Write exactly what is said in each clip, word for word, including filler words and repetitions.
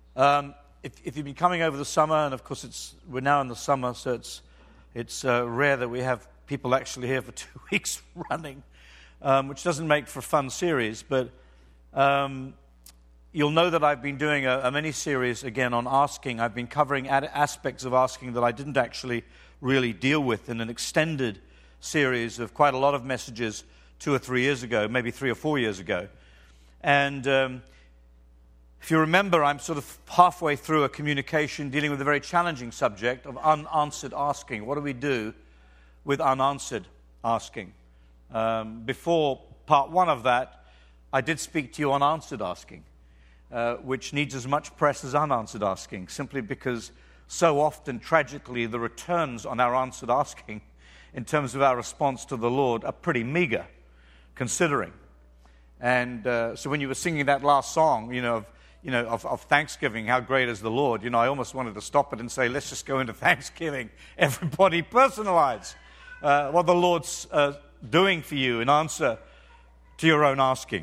Um, if, if you've been coming over the summer, and of course it's we're now in the summer, so it's it's uh, rare that we have people actually here for two weeks running, um, which doesn't make for a fun series. But um, you'll know that I've been doing a, a mini-series again on asking. I've been covering ad- aspects of asking that I didn't actually really deal with in an extended series of quite a lot of messages two or three years ago, maybe three or four years ago. And um, if you remember, I'm sort of halfway through a communication dealing with a very challenging subject of unanswered asking. What do we do with unanswered asking? Um, before part one of that, I did speak to you on answered asking, uh, which needs as much press as unanswered asking, simply because so often, tragically, the returns on our answered asking in terms of our response to the Lord are pretty meager, considering. And uh, so when you were singing that last song, you know, of, you know, of, of Thanksgiving, how great is the Lord, you know, I almost wanted to stop it and say, let's just go into Thanksgiving. Everybody personalize uh, what the Lord's uh, doing for you in answer to your own asking.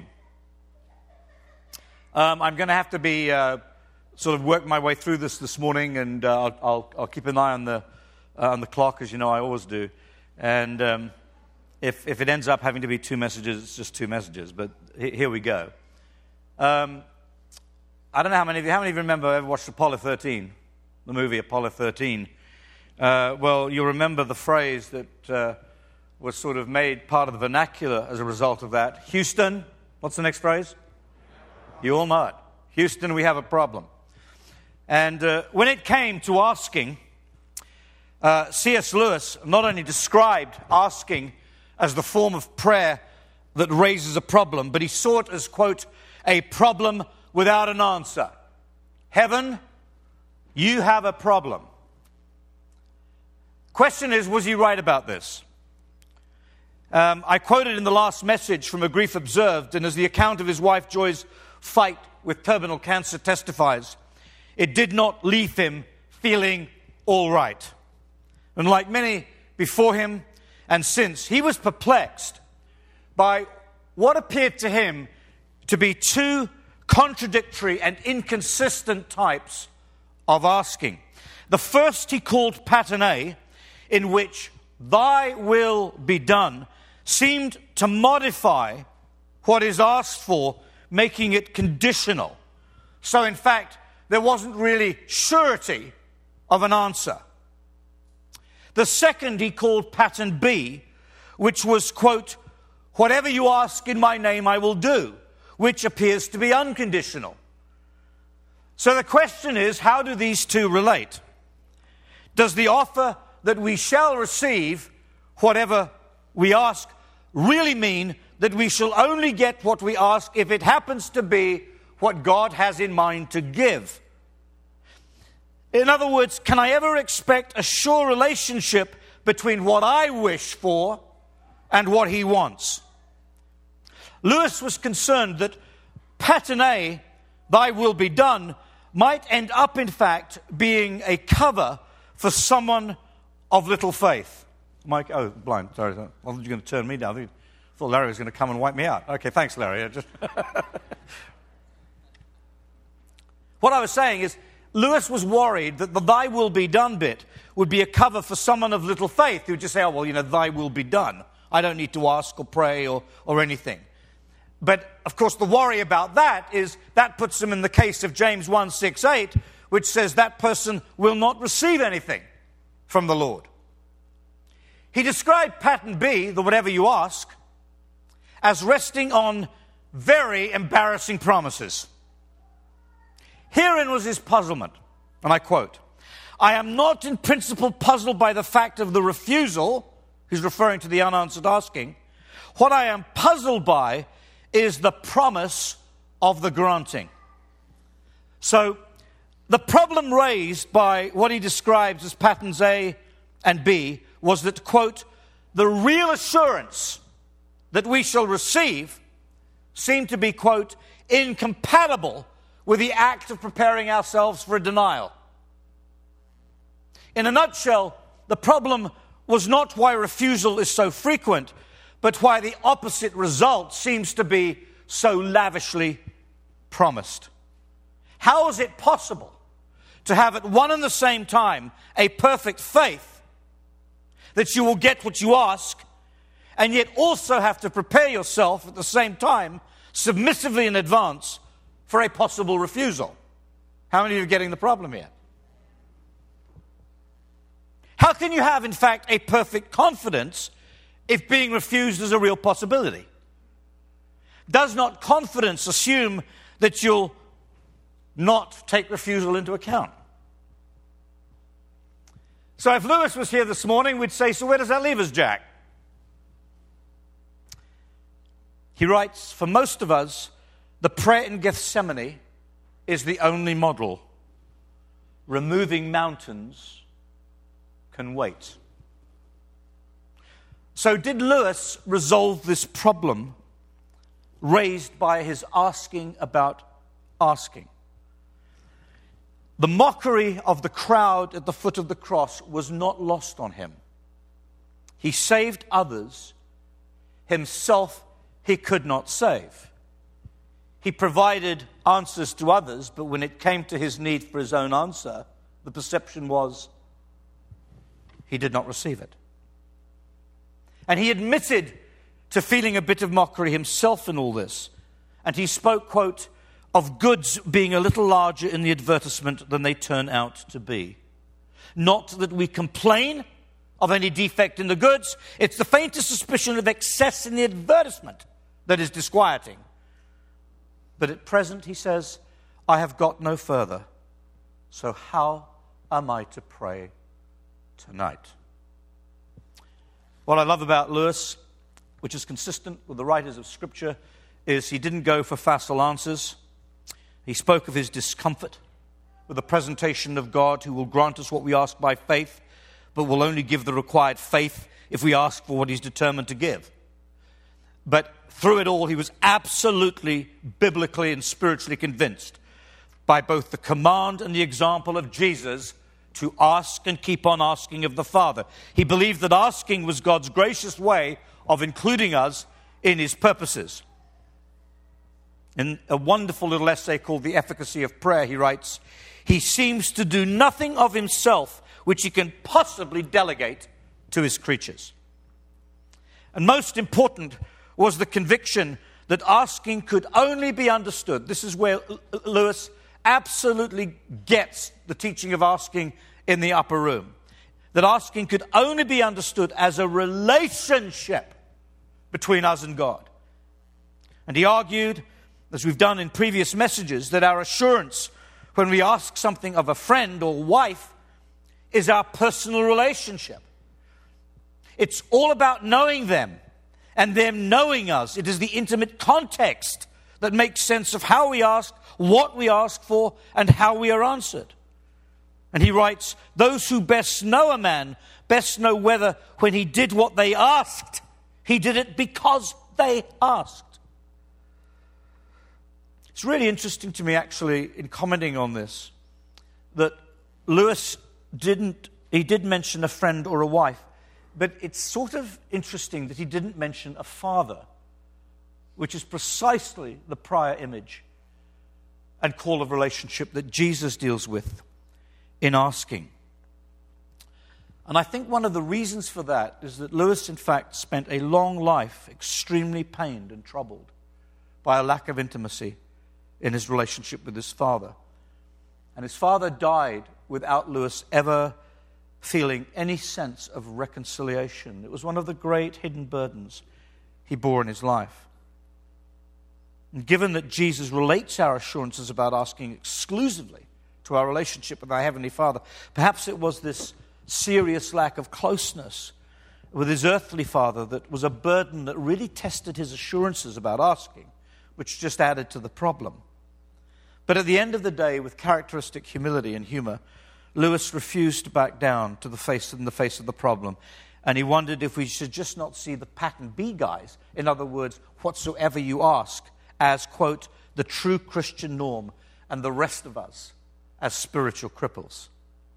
Um, I'm going to have to be uh, sort of work my way through this this morning, and uh, I'll, I'll, I'll keep an eye on the uh, on the clock, as you know I always do. And um, if if it ends up having to be two messages, it's just two messages. But he, here we go. Um, I don't know how many of you, how many of you remember ever watched Apollo thirteen, the movie Apollo thirteen? Uh, well, you'll remember the phrase that uh, was sort of made part of the vernacular as a result of that. Houston, what's the next phrase? You all know it. Houston, we have a problem. And uh, when it came to asking, uh, C S Lewis not only described asking as the form of prayer that raises a problem, but he saw it as, quote, a problem without an answer. Heaven, you have a problem. Question is, was he right about this? Um, I quoted in the last message from A Grief Observed, and as the account of his wife Joy's fight with terminal cancer testifies, it did not leave him feeling all right. And like many before him and since, he was perplexed by what appeared to him to be two contradictory and inconsistent types of asking. The first he called paternae, in which thy will be done seemed to modify what is asked for, making it conditional. So in fact, there wasn't really surety of an answer. The second he called pattern B, which was, quote, whatever you ask in my name I will do, which appears to be unconditional. So the question is, how do these two relate? Does the offer that we shall receive whatever we ask really mean that we shall only get what we ask if it happens to be what God has in mind to give? In other words, can I ever expect a sure relationship between what I wish for and what he wants? Lewis was concerned that paternae, thy will be done, might end up in fact being a cover for someone of little faith. Mike, oh, blind, sorry. I wasn't you going to turn me down. I thought Larry was going to come and wipe me out. Okay, thanks, Larry. I just What I was saying is, Lewis was worried that the thy will be done bit would be a cover for someone of little faith who would just say, oh, well, you know, thy will be done. I don't need to ask or pray or, or anything. But, of course, the worry about that is that puts them in the case of James one, six, eight, which says that person will not receive anything from the Lord. He described pattern B, the whatever you ask, as resting on very embarrassing promises. Herein was his puzzlement, and I quote, I am not in principle puzzled by the fact of the refusal, he's referring to the unanswered asking. What I am puzzled by is the promise of the granting. So, the problem raised by what he describes as patterns A and B was that, quote, the real assurance that we shall receive seemed to be, quote, incompatible with the act of preparing ourselves for a denial. In a nutshell, the problem was not why refusal is so frequent, but why the opposite result seems to be so lavishly promised. How is it possible to have at one and the same time a perfect faith that you will get what you ask, and yet also have to prepare yourself at the same time, submissively in advance, for a possible refusal? How many of you are getting the problem here? How can you have, in fact, a perfect confidence if being refused is a real possibility? Does not confidence assume that you'll not take refusal into account? So if Lewis was here this morning, we'd say, so where does that leave us, Jack? He writes, for most of us, the prayer in Gethsemane is the only model. Removing mountains can wait. So did Lewis resolve this problem raised by his asking about asking? The mockery of the crowd at the foot of the cross was not lost on him. He saved others. Himself he could not save. He provided answers to others, but when it came to his need for his own answer, the perception was he did not receive it. And he admitted to feeling a bit of mockery himself in all this. And he spoke, quote, of goods being a little larger in the advertisement than they turn out to be. Not that we complain of any defect in the goods. It's the faintest suspicion of excess in the advertisement that is disquieting. But at present, he says, I have got no further. So how am I to pray tonight? What I love about Lewis, which is consistent with the writers of Scripture, is he didn't go for facile answers. He spoke of his discomfort with the presentation of God who will grant us what we ask by faith, but will only give the required faith if we ask for what he's determined to give. But through it all, he was absolutely biblically and spiritually convinced by both the command and the example of Jesus to ask and keep on asking of the Father. He believed that asking was God's gracious way of including us in his purposes. In a wonderful little essay called The Efficacy of Prayer, he writes, he seems to do nothing of himself which he can possibly delegate to his creatures. And most important was the conviction that asking could only be understood. This is where Lewis absolutely gets the teaching of asking in the upper room. That asking could only be understood as a relationship between us and God. And he argued, as we've done in previous messages, that our assurance when we ask something of a friend or wife is our personal relationship. It's all about knowing them and them knowing us. It is the intimate context that makes sense of how we ask, what we ask for, and how we are answered. And he writes, those who best know a man best know whether when he did what they asked, he did it because they asked. It's really interesting to me, actually, in commenting on this, that Lewis didn't, he did mention a friend or a wife, but it's sort of interesting that he didn't mention a father, which is precisely the prior image and call of relationship that Jesus deals with in asking. And I think one of the reasons for that is that Lewis, in fact, spent a long life extremely pained and troubled by a lack of intimacy in his relationship with his father. And his father died without Lewis ever feeling any sense of reconciliation. It was one of the great hidden burdens he bore in his life. And given that Jesus relates our assurances about asking exclusively to our relationship with our Heavenly Father, perhaps it was this serious lack of closeness with his earthly father that was a burden that really tested his assurances about asking, which just added to the problem. But at the end of the day, with characteristic humility and humor, Lewis refused to back down to the face in the face of the problem. And he wondered if we should just not see the pattern B guys, in other words, whatsoever you ask, as, quote, the true Christian norm, and the rest of us as spiritual cripples.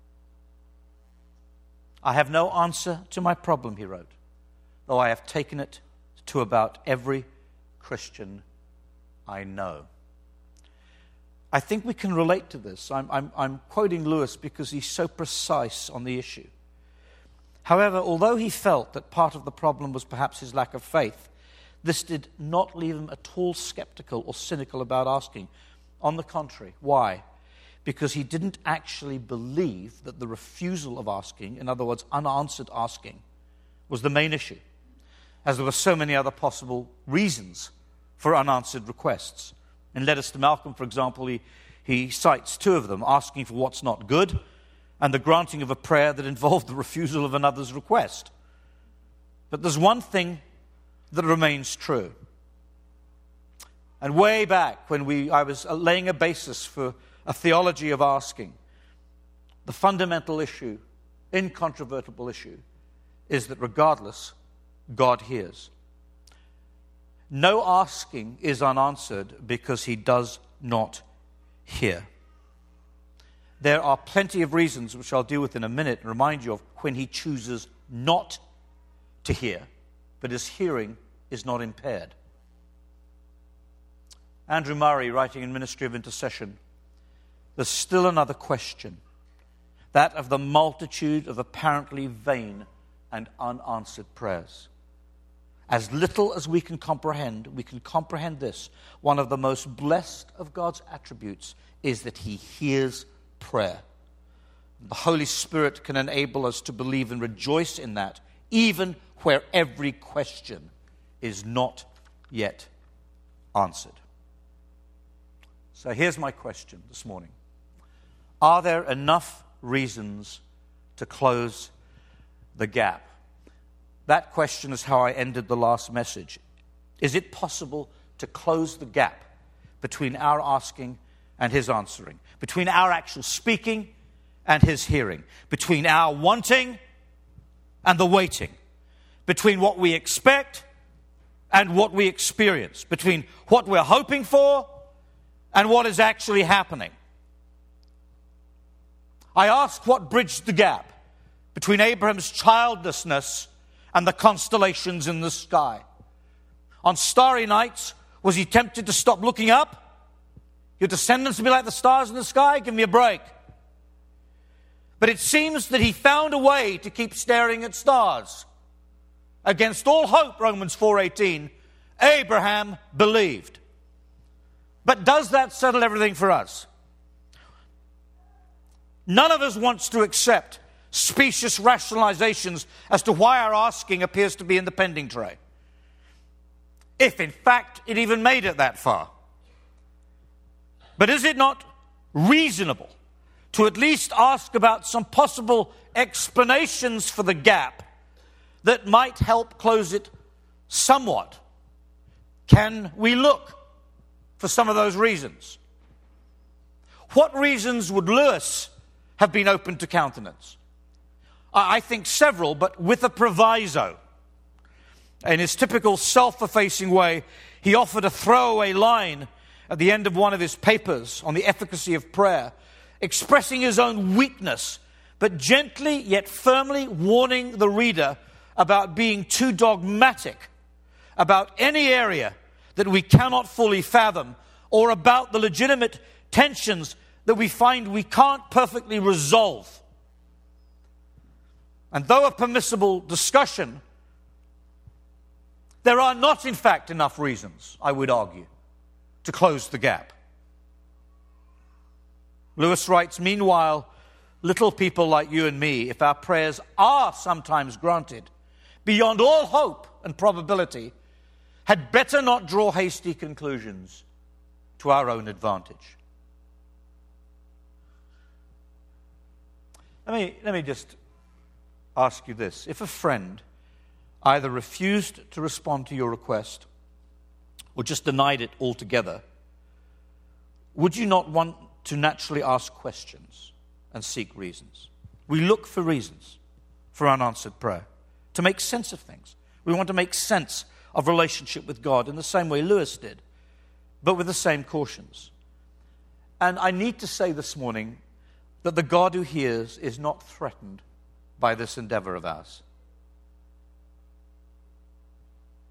I have no answer to my problem, he wrote, though I have taken it to about every Christian I know. I think we can relate to this. I'm, I'm, I'm quoting Lewis because he's so precise on the issue. However, although he felt that part of the problem was perhaps his lack of faith, this did not leave him at all skeptical or cynical about asking. On the contrary. Why? Because he didn't actually believe that the refusal of asking, in other words, unanswered asking, was the main issue, as there were so many other possible reasons for unanswered requests. In Letters to Malcolm, for example, he, he cites two of them, asking for what's not good and the granting of a prayer that involved the refusal of another's request. But there's one thing that remains true. And way back when we, I was laying a basis for a theology of asking, the fundamental issue, incontrovertible issue, is that regardless, God hears. No asking is unanswered because he does not hear. There are plenty of reasons, which I'll deal with in a minute and remind you of, when he chooses not to hear, but his hearing is not impaired. Andrew Murray, writing in Ministry of Intercession, there's still another question, that of the multitude of apparently vain and unanswered prayers. As little as we can comprehend, we can comprehend this. One of the most blessed of God's attributes is that he hears prayer. The Holy Spirit can enable us to believe and rejoice in that, even where every question is not yet answered. So here's my question this morning. Are there enough reasons to close the gap? That question is how I ended the last message. Is it possible to close the gap between our asking and his answering? Between our actual speaking and his hearing? Between our wanting and the waiting? Between what we expect and what we experience? Between what we're hoping for and what is actually happening? I ask what bridged the gap between Abraham's childlessness and the constellations in the sky. On starry nights, was he tempted to stop looking up? Your descendants will be like the stars in the sky? Give me a break. But it seems that he found a way to keep staring at stars. Against all hope, Romans four eighteen, Abraham believed. But does that settle everything for us? None of us wants to accept specious rationalizations as to why our asking appears to be in the pending tray, if in fact it even made it that far. But is it not reasonable to at least ask about some possible explanations for the gap that might help close it somewhat? Can we look for some of those reasons? What reasons would Lewis have been open to countenance? I think several, but with a proviso. In his typical self-effacing way, he offered a throwaway line at the end of one of his papers on the efficacy of prayer, expressing his own weakness, but gently yet firmly warning the reader about being too dogmatic about any area that we cannot fully fathom, or about the legitimate tensions that we find we can't perfectly resolve. And though a permissible discussion, there are not, in fact, enough reasons, I would argue, to close the gap. Lewis writes, meanwhile, little people like you and me, if our prayers are sometimes granted, beyond all hope and probability, had better not draw hasty conclusions to our own advantage. Let me, let me just ask you this. If a friend either refused to respond to your request or just denied it altogether, would you not want to naturally ask questions and seek reasons? We look for reasons for unanswered prayer, to make sense of things. We want to make sense of relationship with God in the same way Lewis did, but with the same cautions. And I need to say this morning that the God who hears is not threatened by this endeavor of ours.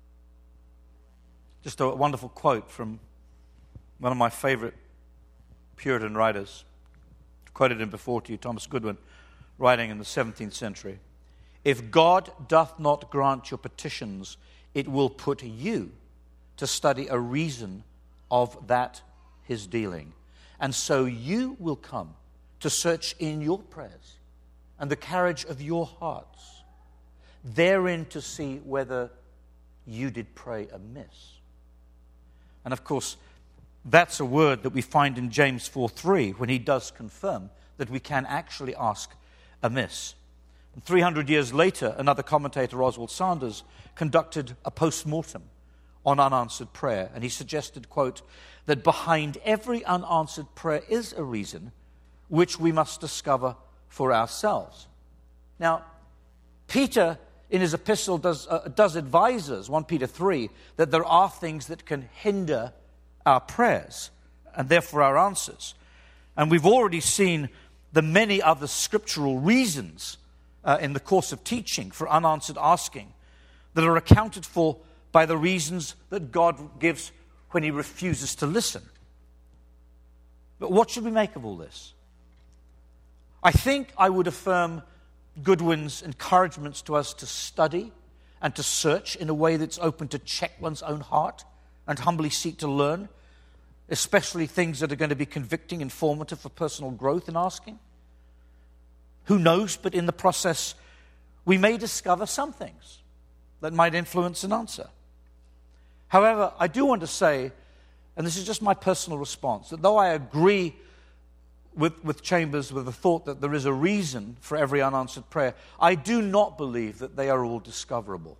Just a wonderful quote from one of my favorite Puritan writers. I've quoted him before to you, Thomas Goodwin, writing in the seventeenth century. If God doth not grant your petitions, it will put you to study a reason of that his dealing. And so you will come to search in your prayers and the carriage of your hearts, therein to see whether you did pray amiss. And of course, that's a word that we find in James four three when he does confirm that we can actually ask amiss. And three hundred years later, another commentator, Oswald Sanders, conducted a post-mortem on unanswered prayer. And he suggested, quote, that behind every unanswered prayer is a reason which we must discover for ourselves. Now, Peter, in his epistle, does, uh, does advise us, First Peter three, that there are things that can hinder our prayers and therefore our answers. And we've already seen the many other scriptural reasons uh, in the course of teaching for unanswered asking that are accounted for by the reasons that God gives when he refuses to listen. But what should we make of all this? I think I would affirm Goodwin's encouragements to us to study and to search in a way that's open to check one's own heart and humbly seek to learn, especially things that are going to be convicting and formative for personal growth in asking. Who knows, but in the process, we may discover some things that might influence an answer. However, I do want to say, and this is just my personal response, that though I agree with, with Chambers with the thought that there is a reason for every unanswered prayer, I do not believe that they are all discoverable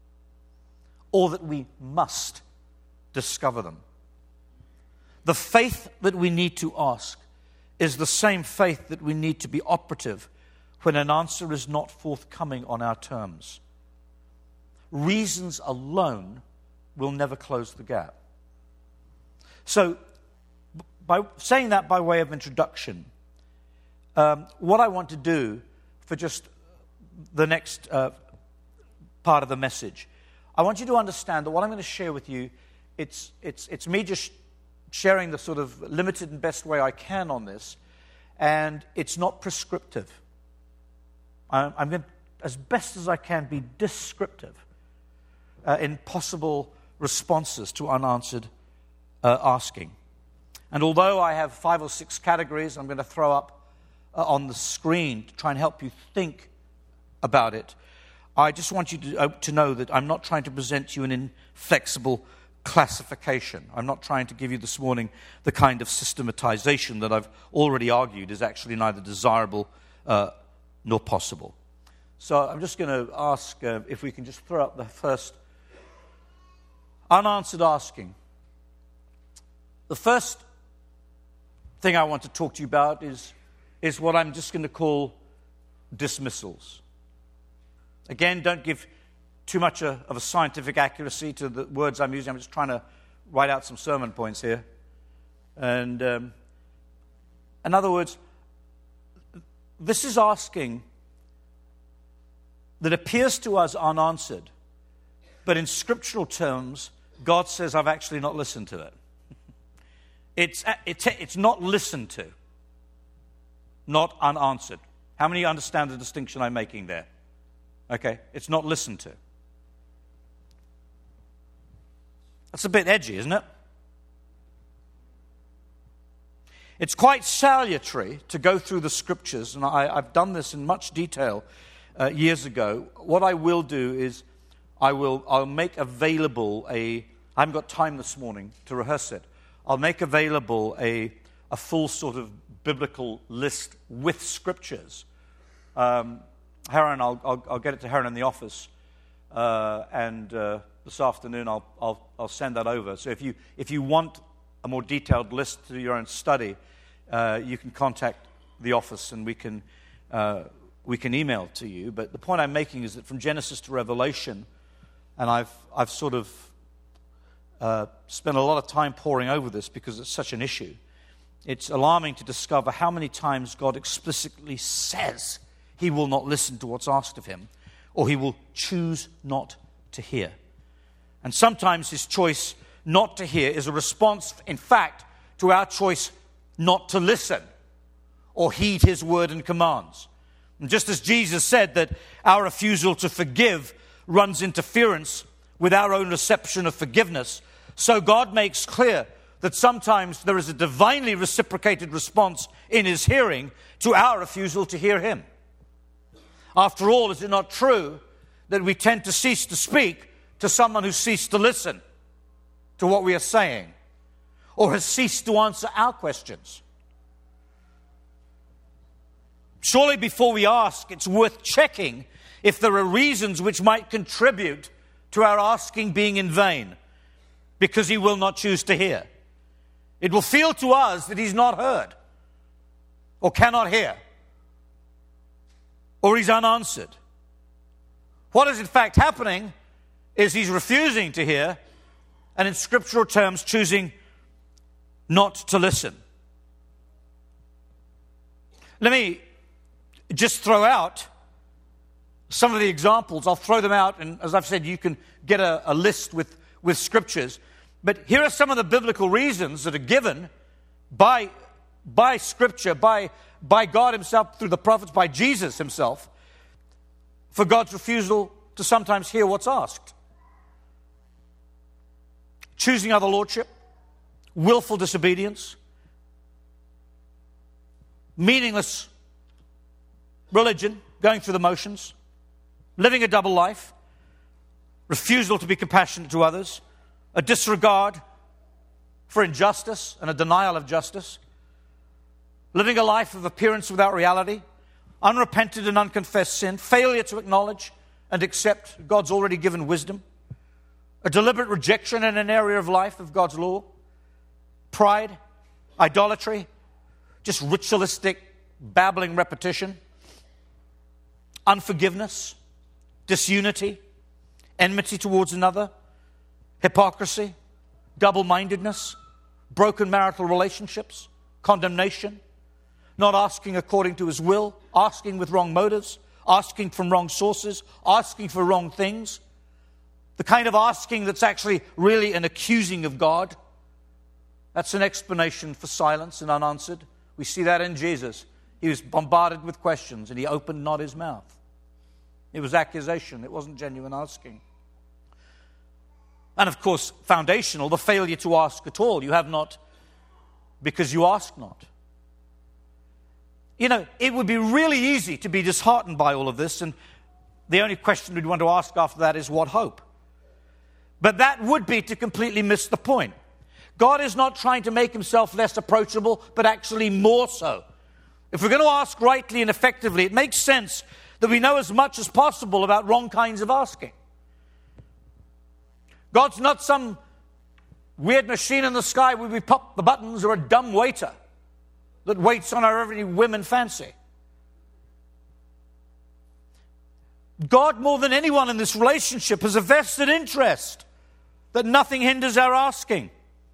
or that we must discover them. The faith that we need to ask is the same faith that we need to be operative when an answer is not forthcoming on our terms. Reasons alone will never close the gap. So, by saying that by way of introduction, um, what I want to do for just the next uh, part of the message, I want you to understand that what I'm going to share with you, it's it's it's me just sharing the sort of limited and best way I can on this, and it's not prescriptive. I'm, I'm going to, as best as I can, be descriptive uh, in possible responses to unanswered uh, asking. And although I have five or six categories I'm going to throw up uh, on the screen to try and help you think about it, I just want you to, uh, to know that I'm not trying to present you an inflexible classification. I'm not trying to give you this morning the kind of systematization that I've already argued is actually neither desirable uh, nor possible. So I'm just going to ask uh, if we can just throw up the first unanswered asking. The first thing I want to talk to you about is, is what I'm just going to call dismissals. Again, don't give too much a, of a scientific accuracy to the words I'm using. I'm just trying to write out some sermon points here. And um, in other words, this is asking that appears to us unanswered, but in scriptural terms, God says, I've actually not listened to it. It's, it's, it's not listened to, not unanswered. How many understand the distinction I'm making there? Okay, it's not listened to. That's a bit edgy, isn't it? It's quite salutary to go through the scriptures, and I, I've done this in much detail uh, years ago. What I will do is I will I'll make available a. I haven't got time this morning to rehearse it. I'll make available a a full sort of biblical list with scriptures. Um, Heron, I'll, I'll I'll get it to Heron in the office, uh, and uh, this afternoon I'll I'll I'll send that over. So if you if you want a more detailed list to your own study, uh, you can contact the office and we can uh, we can email to you. But the point I'm making is that from Genesis to Revelation, and I've I've sort of uh, spent a lot of time poring over this because it's such an issue. It's alarming to discover how many times God explicitly says he will not listen to what's asked of him, or he will choose not to hear. And sometimes his choice not to hear is a response, in fact, to our choice not to listen or heed his word and commands. And just as Jesus said that our refusal to forgive runs interference with our own reception of forgiveness, so God makes clear that sometimes there is a divinely reciprocated response in his hearing to our refusal to hear him. After all, is it not true that we tend to cease to speak to someone who ceased to listen to what we are saying or has ceased to answer our questions? Surely before we ask, it's worth checking if there are reasons which might contribute to our asking being in vain, because he will not choose to hear. It will feel to us that he's not heard or cannot hear or he's unanswered. What is in fact happening is he's refusing to hear and in scriptural terms choosing not to listen. Let me just throw out some of the examples. I'll throw them out, and as I've said, you can get a, a list with, with scriptures. But here are some of the biblical reasons that are given by, by Scripture, by, by God himself, through the prophets, by Jesus himself, for God's refusal to sometimes hear what's asked. Choosing other lordship, willful disobedience, meaningless religion, going through the motions, living a double life, refusal to be compassionate to others, a disregard for injustice and a denial of justice, living a life of appearance without reality, unrepented and unconfessed sin, failure to acknowledge and accept God's already given wisdom, a deliberate rejection in an area of life of God's law, pride, idolatry, just ritualistic, babbling repetition, unforgiveness, disunity, enmity towards another, hypocrisy, double-mindedness, broken marital relationships, condemnation, not asking according to his will, asking with wrong motives, asking from wrong sources, asking for wrong things, the kind of asking that's actually really an accusing of God. That's an explanation for silence and unanswered. We see that in Jesus. He was bombarded with questions and he opened not his mouth. It was accusation. It wasn't genuine asking. And of course, foundational, the failure to ask at all. You have not because you ask not. You know, it would be really easy to be disheartened by all of this, and the only question we'd want to ask after that is what hope? But that would be to completely miss the point. God is not trying to make himself less approachable, but actually more so. If we're going to ask rightly and effectively, it makes sense that we know as much as possible about wrong kinds of asking. God's not some weird machine in the sky where we pop the buttons or a dumb waiter that waits on our every whim and fancy. God, more than anyone in this relationship, has a vested interest that nothing hinders our asking.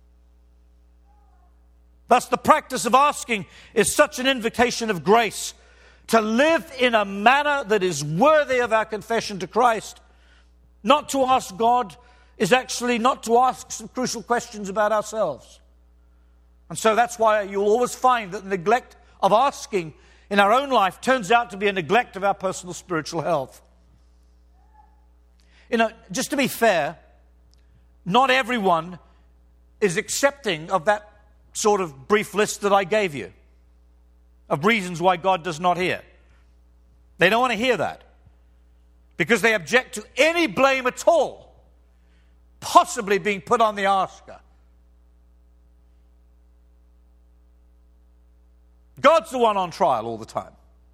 Thus, the practice of asking is such an invocation of grace to live in a manner that is worthy of our confession to Christ. Not to ask God is actually not to ask some crucial questions about ourselves. And so that's why you'll always find that the neglect of asking in our own life turns out to be a neglect of our personal spiritual health. You know, just to be fair, not everyone is accepting of that sort of brief list that I gave you of reasons why God does not hear. They don't want to hear that because they object to any blame at all possibly being put on the asker. God's the one on trial all the time.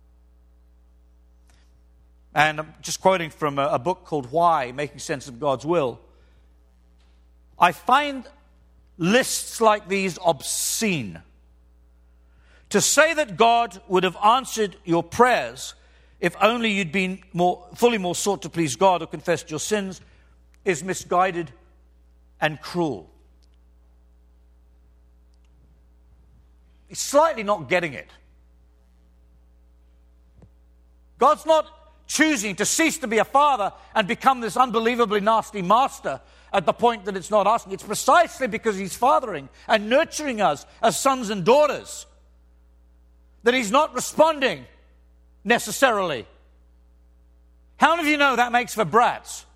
And I'm just quoting from a, a book called Why? Making Sense of God's Will. I find lists like these obscene. To say that God would have answered your prayers if only you'd been more fully more sought to please God or confessed your sins is misguided and cruel. He's slightly not getting it. God's not choosing to cease to be a father and become this unbelievably nasty master at the point that it's not asking. It's precisely because he's fathering and nurturing us as sons and daughters that he's not responding necessarily. How many of you know that makes for brats?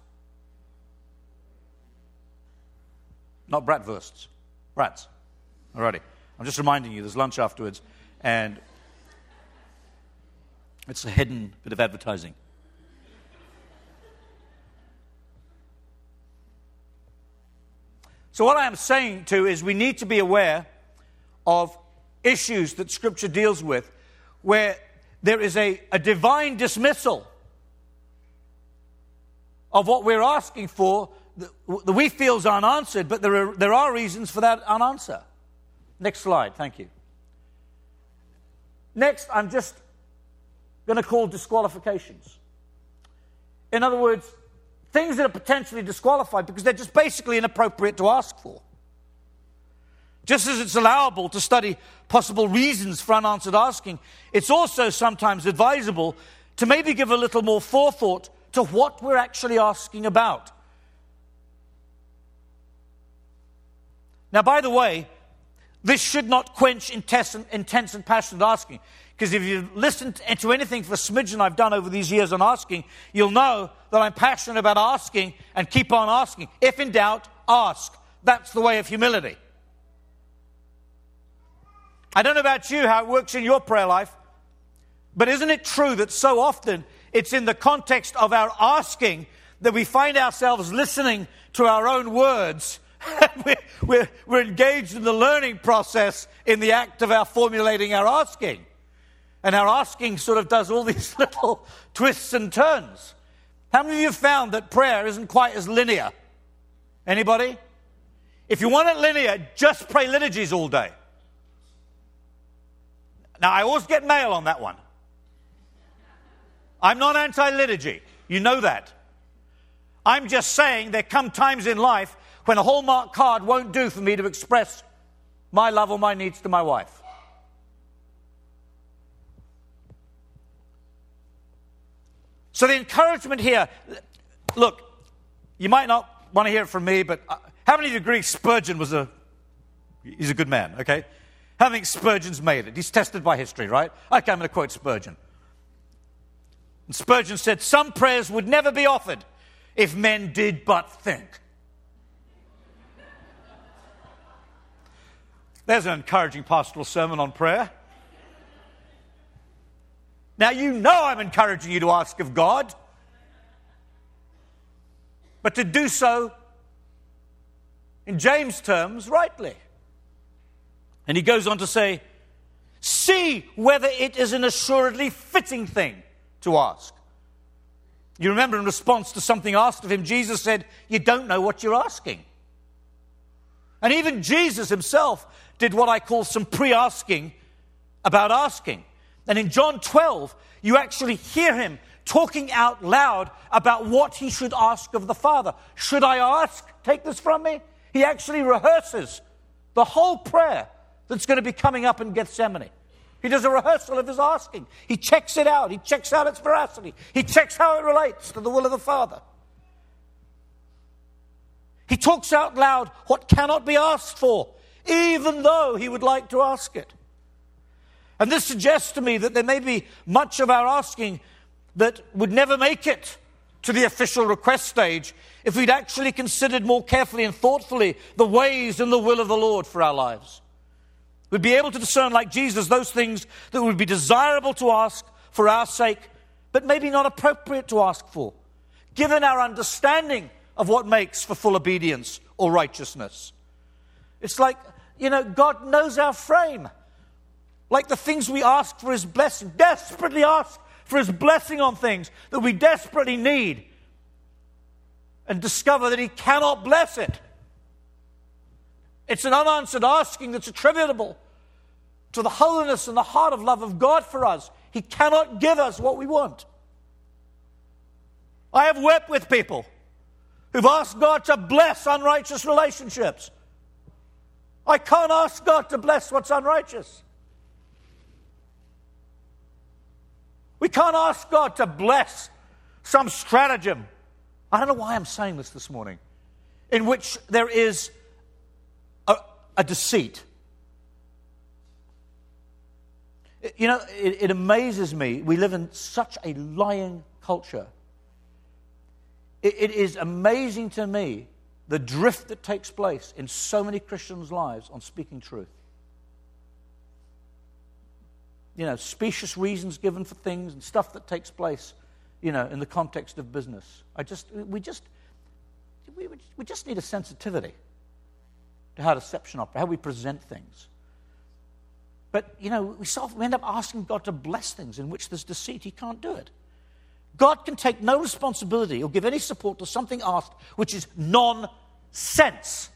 Not bratwursts. Brats. Alrighty. I'm just reminding you, there's lunch afterwards, and it's a hidden bit of advertising. So what I am saying too is we need to be aware of issues that Scripture deals with where there is a, a divine dismissal of what we're asking for that, that we feel is unanswered, but there are, there are reasons for that unanswer. Next slide, thank you. Next, I'm just going to call disqualifications. In other words, things that are potentially disqualified because they're just basically inappropriate to ask for. Just as it's allowable to study possible reasons for unanswered asking, it's also sometimes advisable to maybe give a little more forethought to what we're actually asking about. Now, by the way, this should not quench intense and, intense and passionate asking. Because if you've listened to anything for a smidgen I've done over these years on asking, you'll know that I'm passionate about asking and keep on asking. If in doubt, ask. That's the way of humility. I don't know about you, how it works in your prayer life, but isn't it true that so often it's in the context of our asking that we find ourselves listening to our own words. we're, we're, we're engaged in the learning process in the act of our formulating our asking. And our asking sort of does all these little twists and turns. How many of you have found that prayer isn't quite as linear? Anybody? If you want it linear, just pray liturgies all day. Now, I always get mail on that one. I'm not anti-liturgy. You know that. I'm just saying there come times in life when a Hallmark card won't do for me to express my love or my needs to my wife. So the encouragement here, look, you might not want to hear it from me, but how many of you agree Spurgeon was a, he's a good man, okay? How many Spurgeon's made it? He's tested by history, right? Okay, I'm going to quote Spurgeon. And Spurgeon said, some prayers would never be offered if men did but think. There's an encouraging pastoral sermon on prayer. Now, you know I'm encouraging you to ask of God, but to do so in James' terms, rightly. And he goes on to say, see whether it is an assuredly fitting thing to ask. You remember in response to something asked of him, Jesus said, you don't know what you're asking. And even Jesus himself did what I call some pre-asking about asking. And in John twelve, you actually hear him talking out loud about what he should ask of the Father. Should I ask? Take this from me. He actually rehearses the whole prayer that's going to be coming up in Gethsemane. He does a rehearsal of his asking. He checks it out. He checks out its veracity. He checks how it relates to the will of the Father. He talks out loud what cannot be asked for, even though he would like to ask it. And this suggests to me that there may be much of our asking that would never make it to the official request stage if we'd actually considered more carefully and thoughtfully the ways and the will of the Lord for our lives. We'd be able to discern, like Jesus, those things that would be desirable to ask for our sake, but maybe not appropriate to ask for, given our understanding of what makes for full obedience or righteousness. It's like, you know, God knows our frame. Like the things we ask for his blessing, desperately ask for his blessing on things that we desperately need, and discover that he cannot bless it. It's an unanswered asking that's attributable to the holiness and the heart of love of God for us. He cannot give us what we want. I have wept with people who've asked God to bless unrighteous relationships. I can't ask God to bless what's unrighteous. We can't ask God to bless some stratagem. I don't know why I'm saying this this morning, in which there is a, a deceit. You know, it, it amazes me. We live in such a lying culture. It, it is amazing to me the drift that takes place in so many Christians' lives on speaking truth. You know, specious reasons given for things and stuff that takes place, you know, in the context of business. I just, we just, we, we just need a sensitivity to how deception operates, how we present things. But, you know, we, solve, we end up asking God to bless things in which there's deceit. He can't do it. God can take no responsibility or give any support to something asked which is nonsense,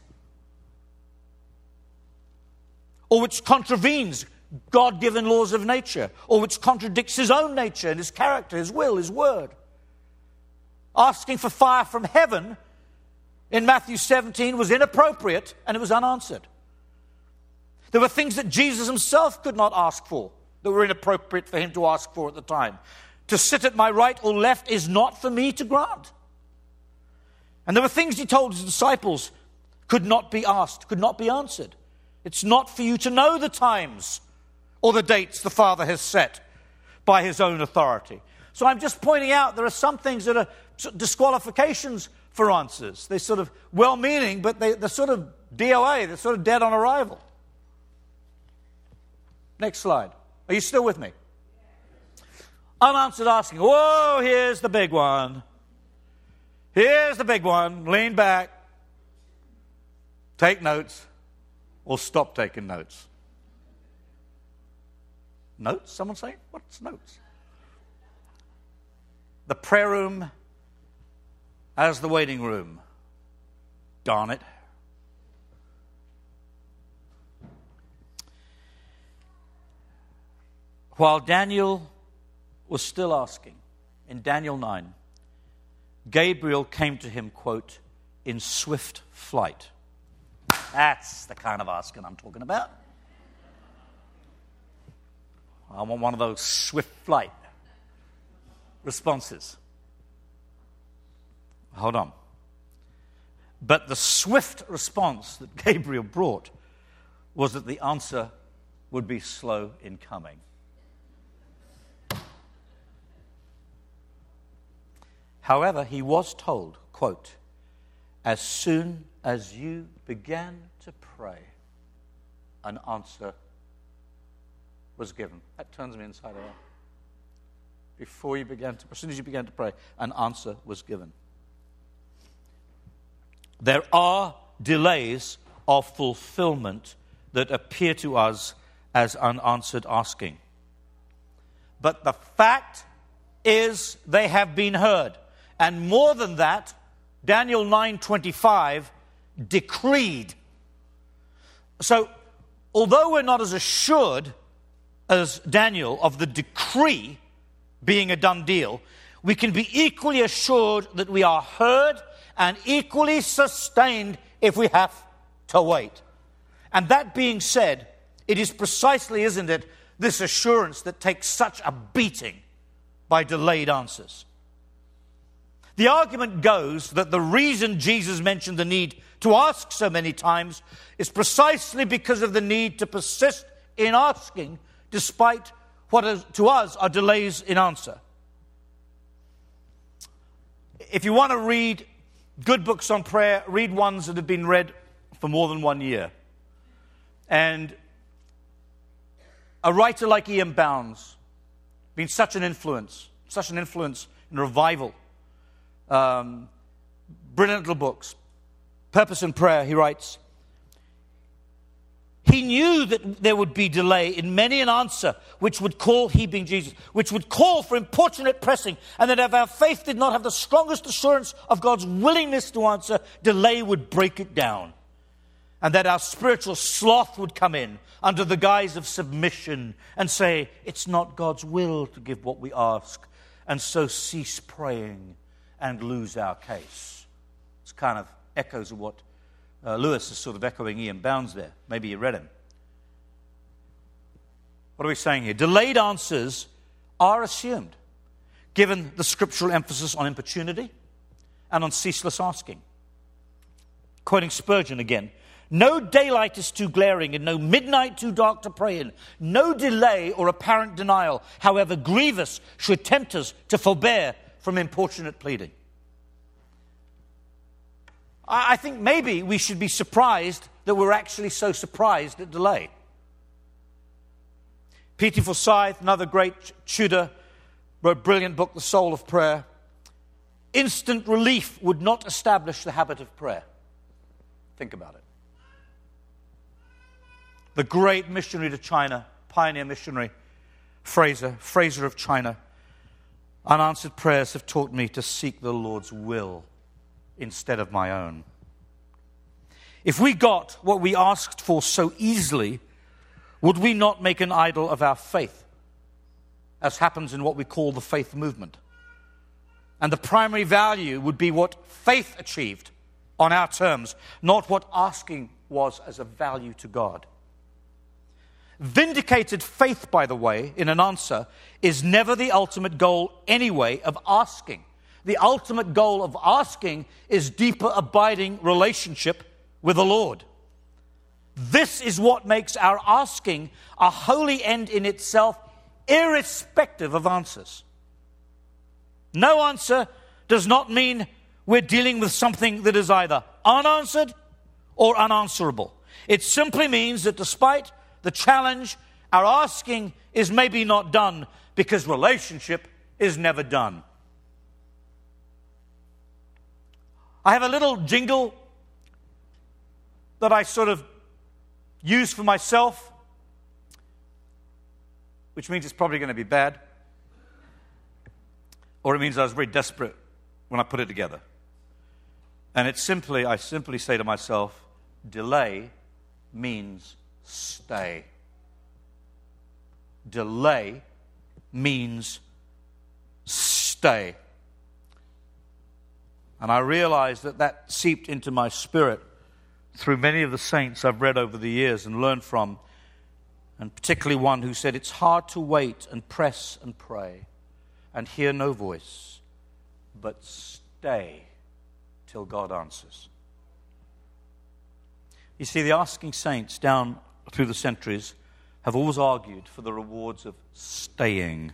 or which contravenes God-given laws of nature, or which contradicts his own nature and his character, his will, his word. Asking for fire from heaven in Matthew seventeen was inappropriate, and it was unanswered. There were things that Jesus himself could not ask for that were inappropriate for him to ask for at the time. To sit at my right or left is not for me to grant. And there were things he told his disciples could not be asked, could not be answered. It's not for you to know the times or the dates the Father has set by his own authority. So I'm just pointing out there are some things that are disqualifications for answers. They're sort of well-meaning, but they, they're sort of D O A, they're sort of dead on arrival. Next slide. Are you still with me? Unanswered asking. Whoa, here's the big one. Here's the big one. Lean back. Take notes. Or stop taking notes. Notes? Someone saying? What's notes? The prayer room as the waiting room. Darn it. While Daniel was still asking, in Daniel nine, Gabriel came to him, quote, in swift flight. That's the kind of asking I'm talking about. I want one of those swift flight responses. Hold on. But the swift response that Gabriel brought was that the answer would be slow in coming. However, he was told, quote, as soon as you began to pray, an answer was given. That turns me inside out. Before you began to, as soon as you began to pray, an answer was given. There are delays of fulfillment that appear to us as unanswered asking. But the fact is they have been heard. And more than that, Daniel nine twenty-five decreed. So, although we're not as assured as Daniel of the decree being a done deal, we can be equally assured that we are heard and equally sustained if we have to wait. And that being said, it is precisely, isn't it, this assurance that takes such a beating by delayed answers. The argument goes that the reason Jesus mentioned the need to ask so many times is precisely because of the need to persist in asking despite what is, to us are delays in answer. If you want to read good books on prayer, read ones that have been read for more than one year. And a writer like Ian Bounds, been such an influence, such an influence in revival. Um, brilliant little books. Purpose in Prayer, he writes, he knew that there would be delay in many an answer which would call, he being Jesus, which would call for importunate pressing, and that if our faith did not have the strongest assurance of God's willingness to answer, delay would break it down. And that our spiritual sloth would come in under the guise of submission and say, it's not God's will to give what we ask, and so cease praying and lose our case. It's kind of echoes of what uh, Lewis is sort of echoing Ian Bounds there. Maybe you read him. What are we saying here? Delayed answers are assumed. given the scriptural emphasis on importunity and on ceaseless asking. Quoting Spurgeon again, no daylight is too glaring and no midnight too dark to pray in. No delay or apparent denial, however grievous, should tempt us to forbear from importunate pleading. I think maybe we should be surprised that we're actually so surprised at delay. P T Forsyth, another great Tudor, wrote a brilliant book, The Soul of Prayer. Instant relief would not establish the habit of prayer. Think about it. The great missionary to China, pioneer missionary, Fraser, Fraser of China, unanswered prayers have taught me to seek the Lord's will instead of my own. If we got what we asked for so easily, would we not make an idol of our faith, as happens in what we call the faith movement? And the primary value would be what faith achieved on our terms, not what asking was as a value to God. Vindicated faith, by the way, in an answer, is never the ultimate goal anyway of asking. The ultimate goal of asking is deeper abiding relationship with the Lord. This is what makes our asking a holy end in itself, irrespective of answers. No answer does not mean we're dealing with something that is either unanswered or unanswerable. It simply means that despite the challenge, our asking is maybe not done because relationship is never done. I have a little jingle that I sort of use for myself, which means it's probably going to be bad, or it means I was very desperate when I put it together. And it's simply, I simply say to myself, delay means stay. Delay means stay. And I realize that that seeped into my spirit through many of the saints I've read over the years and learned from, and particularly one who said, it's hard to wait and press and pray and hear no voice, but stay till God answers. You see, the asking saints down through the centuries have always argued for the rewards of staying.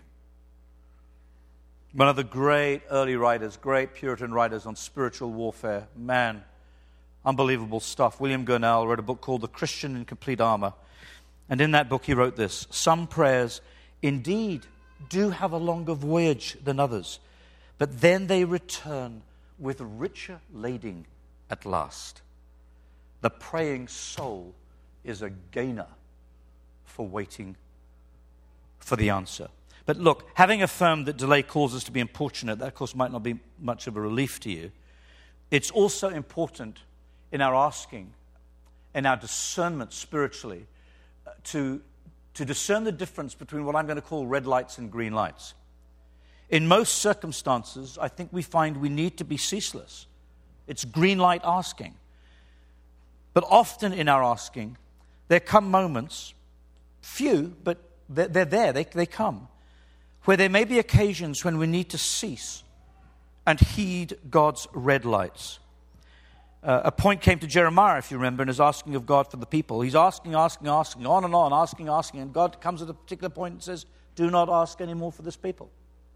One of the great early writers, great Puritan writers on spiritual warfare, man, unbelievable stuff. William Gurnall wrote a book called The Christian in Complete Armor. And in that book he wrote this: some prayers indeed do have a longer voyage than others, but then they return with richer lading at last. The praying soul is a gainer for waiting for the answer. But look, having affirmed that delay causes us to be importunate, that of course might not be much of a relief to you. It's also important in our asking, in our discernment spiritually, to, to discern the difference between what I'm going to call red lights and green lights. In most circumstances, I think we find we need to be ceaseless. It's green light asking. But often in our asking, there come moments, few, but they're, they're there, they, they come, where there may be occasions when we need to cease and heed God's red lights. Uh, a point came to Jeremiah, if you remember, in his asking of God for the people. He's asking, asking, asking, on and on, asking, asking, and God comes at a particular point and says, do not ask anymore for this people.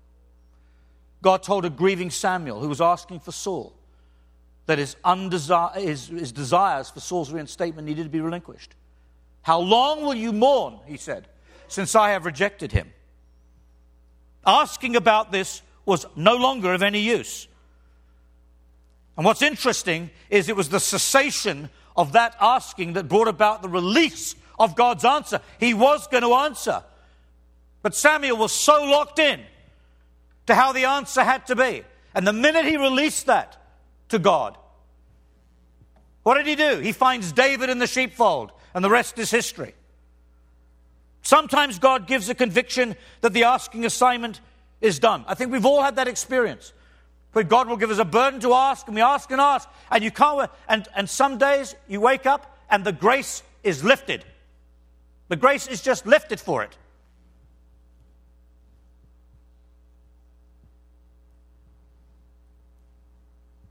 God told a grieving Samuel, who was asking for Saul, that his, undesire, his, his desires for Saul's reinstatement needed to be relinquished. How long will you mourn, he said, since I have rejected him? Asking about this was no longer of any use. And what's interesting is it was the cessation of that asking that brought about the release of God's answer. He was going to answer. But Samuel was so locked in to how the answer had to be. And the minute he released that to God, what did he do? He finds David in the sheepfold, and the rest is history. Sometimes God gives a conviction that the asking assignment is done. I think we've all had that experience, where God will give us a burden to ask, and we ask and ask, and you can't, and, and some days you wake up and the grace is lifted. The grace is just lifted for it.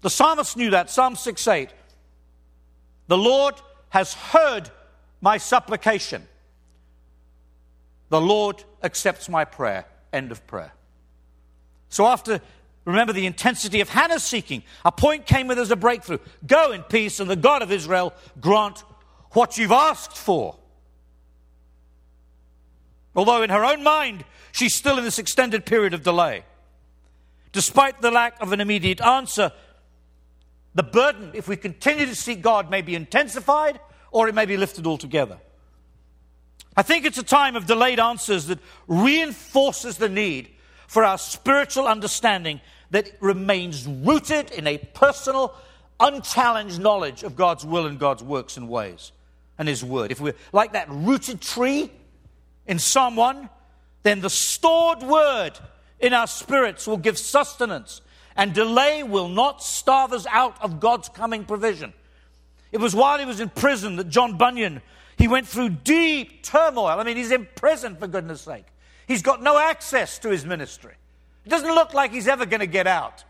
The psalmist knew that. Psalm six eight. The Lord has heard my supplication. The Lord accepts my prayer. End of prayer. So after, remember the intensity of Hannah's seeking, a point came where there's a breakthrough. Go in peace, and the God of Israel grant what you've asked for. Although in her own mind, she's still in this extended period of delay. Despite the lack of an immediate answer, the burden, if we continue to seek God, may be intensified or it may be lifted altogether. I think it's a time of delayed answers that reinforces the need for our spiritual understanding that remains rooted in a personal, unchallenged knowledge of God's will and God's works and ways and His Word. If we're like that rooted tree in Psalm one, then the stored Word in our spirits will give sustenance, and delay will not starve us out of God's coming provision. It was while he was in prison that John Bunyan, he went through deep turmoil. I mean, he's in prison, for goodness sake. He's got no access to his ministry. It doesn't look like he's ever going to get out.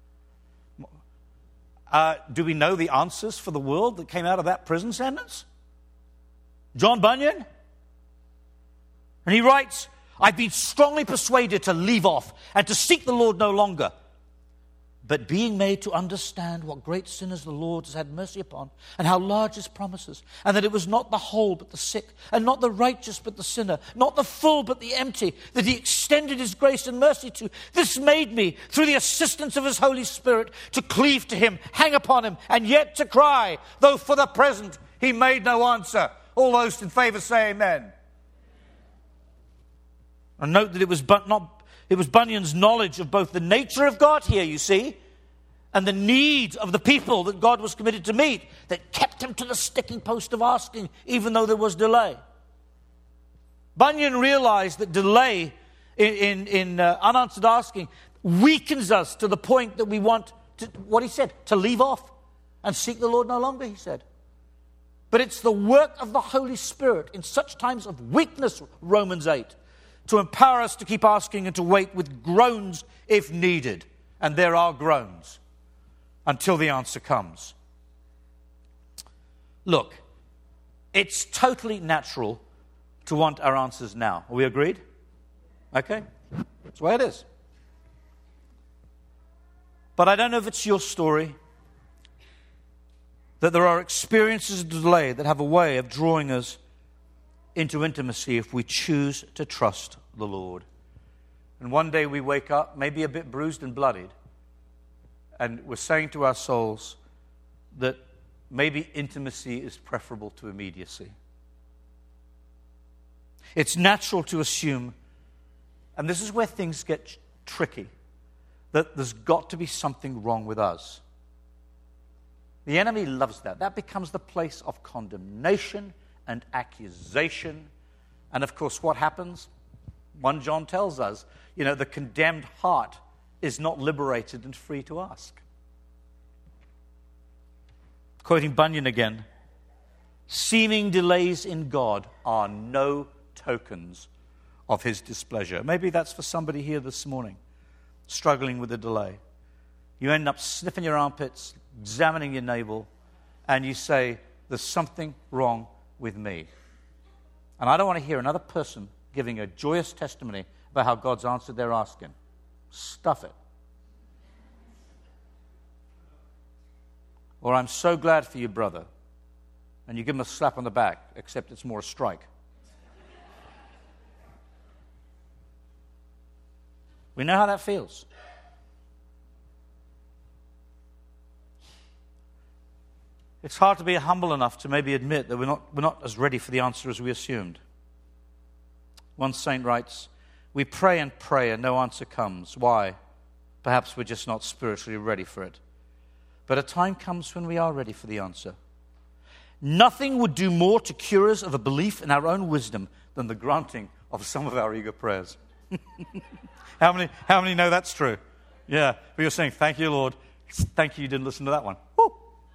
Uh, do we know the answers for the world that came out of that prison sentence? John Bunyan? And he writes, I've been strongly persuaded to leave off and to seek the Lord no longer. But being made to understand what great sinners the Lord has had mercy upon, and how large His promises, and that it was not the whole but the sick, and not the righteous but the sinner, not the full but the empty, that He extended His grace and mercy to. This made me, through the assistance of His Holy Spirit, to cleave to Him, hang upon Him, and yet to cry, though for the present He made no answer. All those in favor say amen. And note that it was but not it was Bunyan's knowledge of both the nature of God here, you see, and the needs of the people that God was committed to meet that kept him to the sticking post of asking, even though there was delay. Bunyan realized that delay in, in, in uh, unanswered asking weakens us to the point that we want, to, what he said, to leave off and seek the Lord no longer, he said. But it's the work of the Holy Spirit in such times of weakness, Romans eight, to empower us to keep asking and to wait with groans if needed. And there are groans until the answer comes. Look, it's totally natural to want our answers now. Are we agreed? Okay? That's the way it is. But I don't know if it's your story that there are experiences of delay that have a way of drawing us into intimacy if we choose to trust the Lord. And one day we wake up, maybe a bit bruised and bloodied, and we're saying to our souls that maybe intimacy is preferable to immediacy. It's natural to assume, and this is where things get tricky, that there's got to be something wrong with us. The enemy loves that. That becomes the place of condemnation and accusation. And of course, what happens? First John tells us, you know, the condemned heart is not liberated and free to ask. Quoting Bunyan again, seeming delays in God are no tokens of His displeasure. Maybe that's for somebody here this morning, struggling with a delay. You end up sniffing your armpits, examining your navel, and you say, there's something wrong with me. And I don't want to hear another person giving a joyous testimony about how God's answered their asking. Stuff it. Or I'm so glad for you, brother. And you give him a slap on the back, except it's more a strike. We know how that feels. It's hard to be humble enough to maybe admit that we're not, we're not as ready for the answer as we assumed. One saint writes, we pray and pray and no answer comes. Why? Perhaps we're just not spiritually ready for it. But a time comes when we are ready for the answer. Nothing would do more to cure us of a belief in our own wisdom than the granting of some of our eager prayers. How many, how many know that's true? Yeah, but you're saying, thank you, Lord. Thank you you didn't listen to that one. Woo.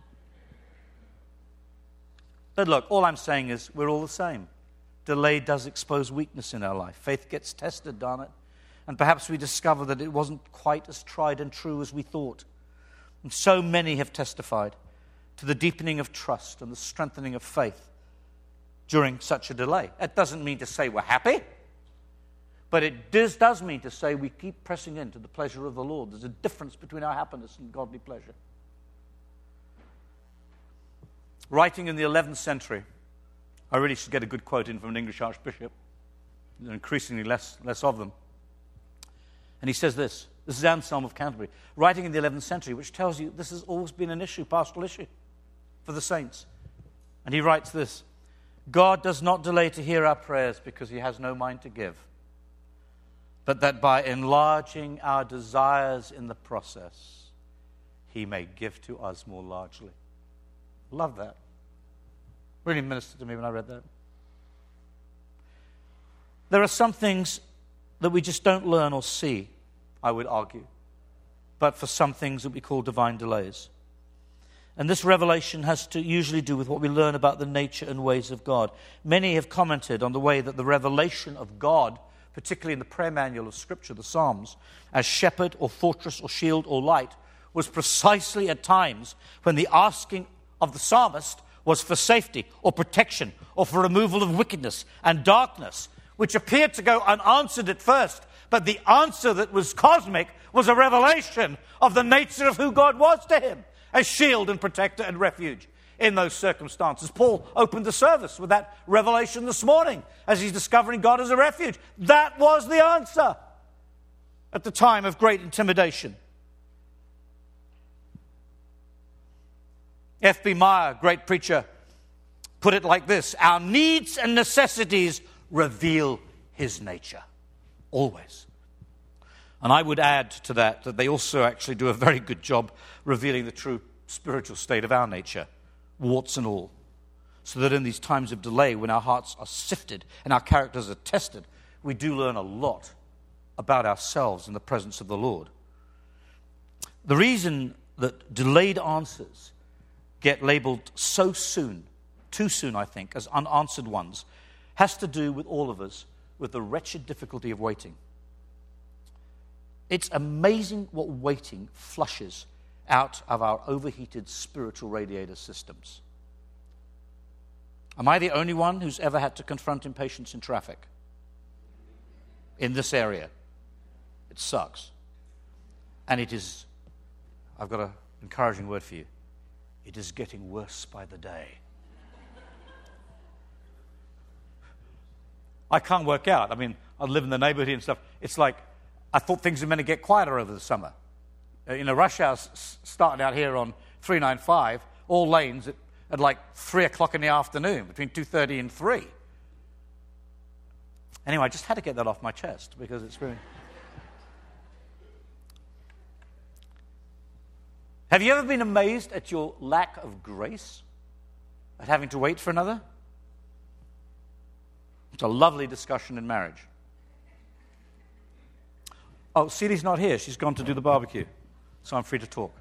But look, all I'm saying is we're all the same. Delay does expose weakness in our life. Faith gets tested, darn it. And perhaps we discover that it wasn't quite as tried and true as we thought. And so many have testified to the deepening of trust and the strengthening of faith during such a delay. That doesn't mean to say we're happy, but it does, does mean to say we keep pressing into the pleasure of the Lord. There's a difference between our happiness and godly pleasure. Writing in the eleventh century, I really should get a good quote in from an English archbishop. There are increasingly less, less of them. And he says this. This is Anselm of Canterbury, writing in the eleventh century, which tells you this has always been an issue, pastoral issue for the saints. And he writes this: God does not delay to hear our prayers because he has no mind to give, but that by enlarging our desires in the process, he may give to us more largely. Love that. Really ministered to me when I read that. There are some things that we just don't learn or see, I would argue, but for some things that we call divine delays. And this revelation has to usually do with what we learn about the nature and ways of God. Many have commented on the way that the revelation of God, particularly in the prayer manual of Scripture, the Psalms, as shepherd or fortress or shield or light, was precisely at times when the asking of the psalmist was for safety or protection or for removal of wickedness and darkness, which appeared to go unanswered at first, but the answer that was cosmic was a revelation of the nature of who God was to him, as shield and protector and refuge in those circumstances. Paul opened the service with that revelation this morning as he's discovering God as a refuge. That was the answer at the time of great intimidation. F B Meyer, great preacher, put it like this: our needs and necessities reveal his nature, always. And I would add to that that they also actually do a very good job revealing the true spiritual state of our nature, warts and all, so that in these times of delay, when our hearts are sifted and our characters are tested, we do learn a lot about ourselves in the presence of the Lord. The reason that delayed answers get labeled so soon, too soon, I think, as unanswered ones, has to do with all of us, with the wretched difficulty of waiting. It's amazing what waiting flushes out of our overheated spiritual radiator systems. Am I the only one who's ever had to confront impatience in traffic? In this area? It sucks. And it is, I've got an encouraging word for you, it is getting worse by the day. I can't work out. I mean, I live in the neighborhood and stuff. It's like, I thought things were meant to get quieter over the summer. Uh, you know, rush hour s- starting out here on three ninety-five, all lanes at, at like three o'clock in the afternoon, between two thirty and three. Anyway, I just had to get that off my chest because it's really... Have you ever been amazed at your lack of grace at having to wait for another? It's a lovely discussion in marriage. Oh, Celia's not here. She's gone to do the barbecue. So I'm free to talk.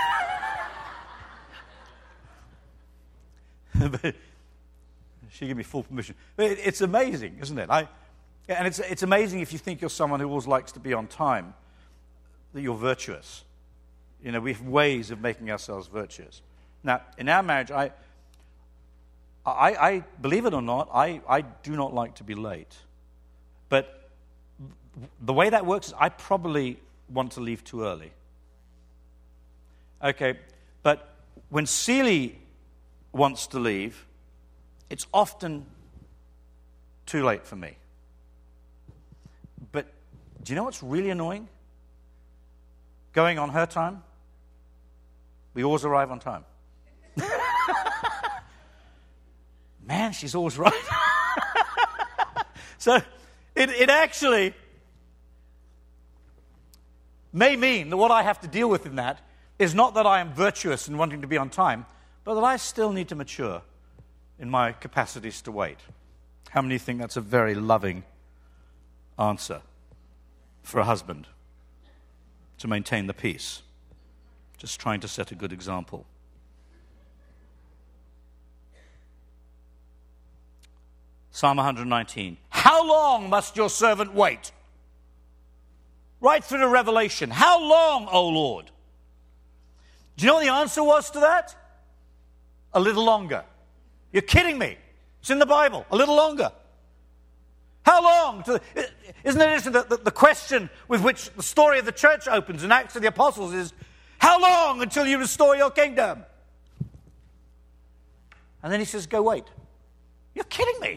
But she gave me full permission. But it, it's amazing, isn't it? I, and it's, it's amazing if you think you're someone who always likes to be on time, that you're virtuous. You know, we have ways of making ourselves virtuous. Now, in our marriage, I, I, I believe it or not, I, I do not like to be late. But the way that works is I probably want to leave too early. Okay, but when Celia wants to leave, it's often too late for me. But do you know what's really annoying? Going on her time, we always arrive on time. Man, she's always right. So it, it actually may mean that what I have to deal with in that is not that I am virtuous in wanting to be on time, but that I still need to mature in my capacities to wait. How many think that's a very loving answer for a husband to maintain the peace? Just trying to set a good example. Psalm one nineteen. How long must your servant wait? Right through to Revelation. How long, O Lord? Do you know what the answer was to that? A little longer. You're kidding me. It's in the Bible. A little longer. How long? To, isn't it interesting that the, the question with which the story of the church opens in Acts of the Apostles is, how long until you restore your kingdom? And then he says, go wait. You're kidding me.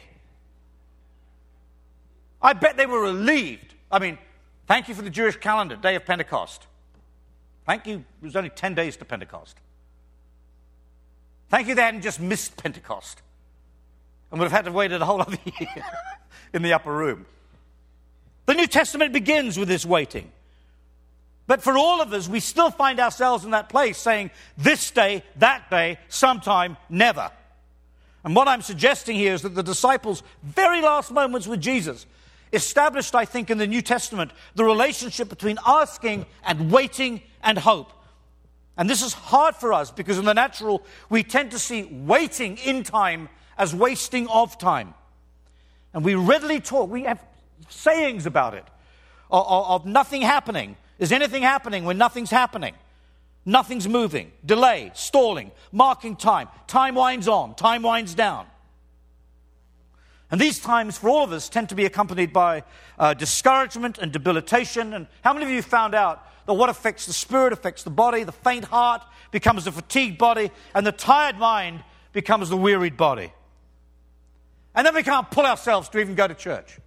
I bet they were relieved. I mean, thank you for the Jewish calendar, day of Pentecost. Thank you, it was only ten days to Pentecost. Thank you they hadn't just missed Pentecost and would have had to wait a whole other year in the upper room. The New Testament begins with this waiting. But for all of us, we still find ourselves in that place saying, this day, that day, sometime, never. And what I'm suggesting here is that the disciples' very last moments with Jesus established, I think, in the New Testament, the relationship between asking and waiting and hope. And this is hard for us because in the natural, we tend to see waiting in time as wasting of time. And we readily talk, we have sayings about it, of, of nothing happening. Is anything happening when nothing's happening? Nothing's moving, delay, stalling, marking time. Time winds on, time winds down. And these times for all of us tend to be accompanied by uh, discouragement and debilitation. And how many of you found out that what affects the spirit affects the body? The faint heart becomes the fatigued body, and the tired mind becomes the wearied body. And then we can't pull ourselves to even go to church.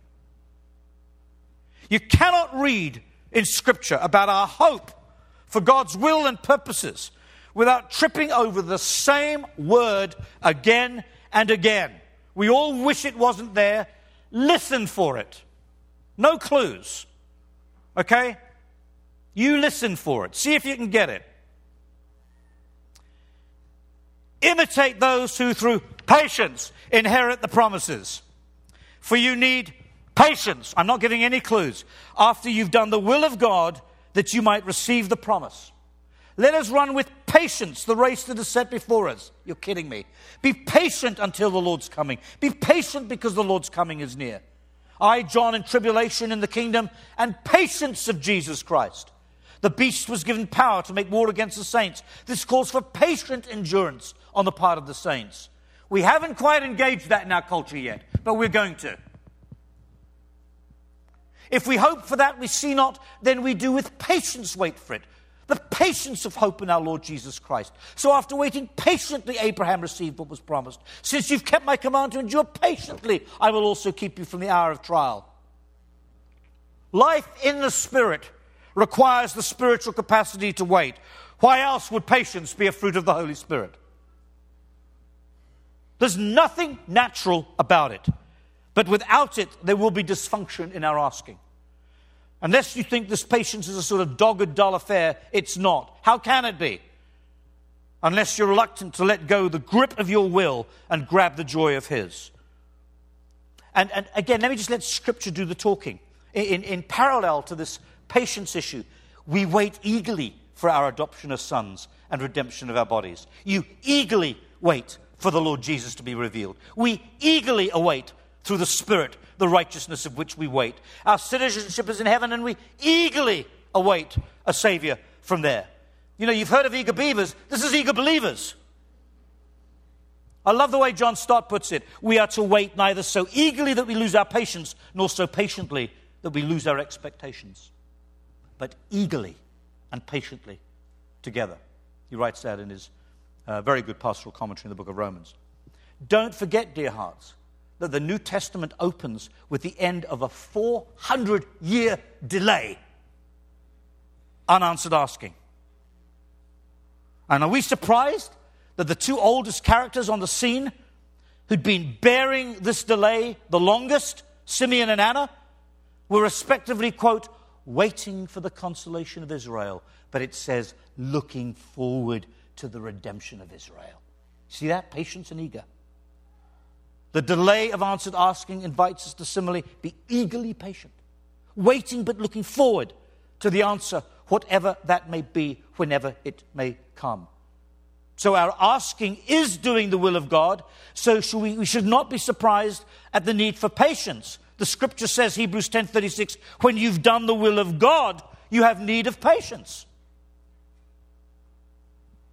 You cannot read in Scripture about our hope for God's will and purposes without tripping over the same word again and again. We all wish it wasn't there. Listen for it. No clues. Okay? You listen for it. See if you can get it. Imitate those who through patience inherit the promises. For you need patience. I'm not giving any clues. After you've done the will of God, that you might receive the promise. Let us run with patience the race that is set before us. You're kidding me. Be patient until the Lord's coming. Be patient because the Lord's coming is near. I, John, in tribulation in the kingdom and patience of Jesus Christ. The beast was given power to make war against the saints. This calls for patient endurance on the part of the saints. We haven't quite engaged that in our culture yet, but we're going to. If we hope for that we see not, then we do with patience wait for it. The patience of hope in our Lord Jesus Christ. So after waiting patiently, Abraham received what was promised. Since you've kept my command to endure patiently, I will also keep you from the hour of trial. Life in the Spirit requires the spiritual capacity to wait. Why else would patience be a fruit of the Holy Spirit? There's nothing natural about it. But without it, there will be dysfunction in our asking. Unless you think this patience is a sort of dogged, dull affair, it's not. How can it be? Unless you're reluctant to let go the grip of your will and grab the joy of His. And, and again, let me just let Scripture do the talking. In, in, in parallel to this patience issue, we wait eagerly for our adoption as sons and redemption of our bodies. You eagerly wait for the Lord Jesus to be revealed. We eagerly await through the Spirit, the righteousness of which we wait. Our citizenship is in heaven, and we eagerly await a Savior from there. You know, you've heard of eager beavers. This is eager believers. I love the way John Stott puts it. We are to wait neither so eagerly that we lose our patience, nor so patiently that we lose our expectations, but eagerly and patiently together. He writes that in his uh, very good pastoral commentary in the book of Romans. Don't forget, dear hearts, that the New Testament opens with the end of a four hundred year delay. Unanswered asking. And are we surprised that the two oldest characters on the scene who'd been bearing this delay the longest, Simeon and Anna, were respectively, quote, waiting for the consolation of Israel, but it says looking forward to the redemption of Israel. See that? Patience and eager. The delay of answered asking invites us to similarly be eagerly patient, waiting but looking forward to the answer, whatever that may be, whenever it may come. So our asking is doing the will of God, so should we, we should not be surprised at the need for patience. The Scripture says, Hebrews ten thirty-six, when you've done the will of God, you have need of patience.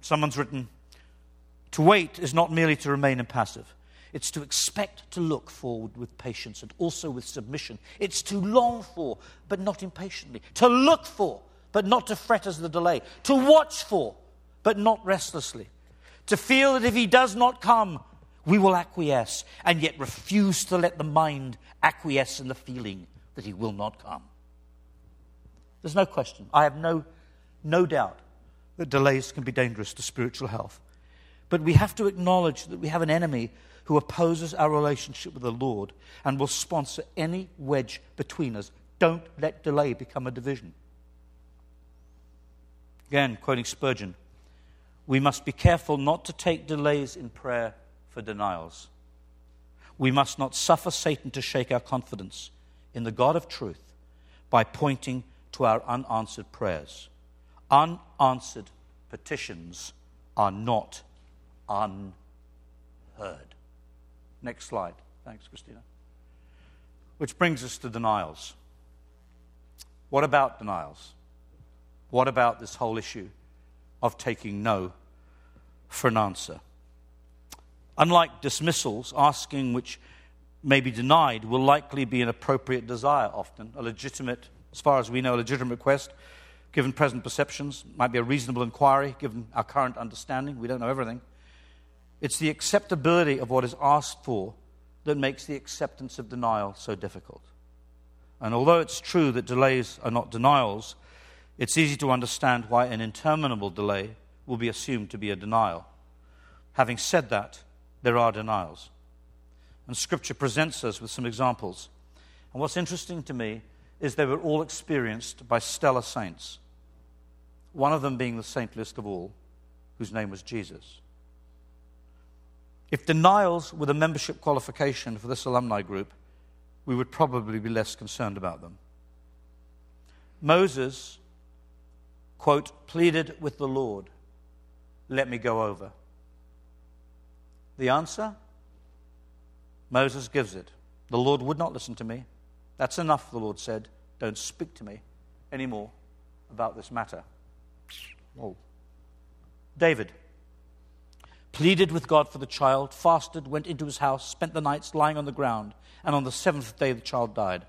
Someone's written, to wait is not merely to remain impassive. It's to expect to look forward with patience and also with submission. It's to long for, but not impatiently. To look for, but not to fret as the delay. To watch for, but not restlessly. To feel that if he does not come, we will acquiesce, and yet refuse to let the mind acquiesce in the feeling that he will not come. There's no question. I have no, no doubt that delays can be dangerous to spiritual health. But we have to acknowledge that we have an enemy who opposes our relationship with the Lord and will sponsor any wedge between us. Don't let delay become a division. Again, quoting Spurgeon, we must be careful not to take delays in prayer for denials. We must not suffer Satan to shake our confidence in the God of truth by pointing to our unanswered prayers. Unanswered petitions are not unheard. Next slide. Thanks, Christina. Which brings us to denials. What about denials? What about this whole issue of taking no for an answer? Unlike dismissals, asking which may be denied will likely be an appropriate desire often, a legitimate, as far as we know, a legitimate request, given present perceptions, might be a reasonable inquiry, given our current understanding. We don't know everything. It's the acceptability of what is asked for that makes the acceptance of denial so difficult. And although it's true that delays are not denials, it's easy to understand why an interminable delay will be assumed to be a denial. Having said that, there are denials. And Scripture presents us with some examples. And what's interesting to me is they were all experienced by stellar saints. One of them being the saintliest of all, whose name was Jesus. If denials were the membership qualification for this alumni group, we would probably be less concerned about them. Moses, quote, pleaded with the Lord, let me go over. The answer? Moses gives it. The Lord would not listen to me. That's enough, the Lord said. Don't speak to me anymore about this matter. Whoa. David pleaded with God for the child, fasted, went into his house, spent the nights lying on the ground, and on the seventh day the child died.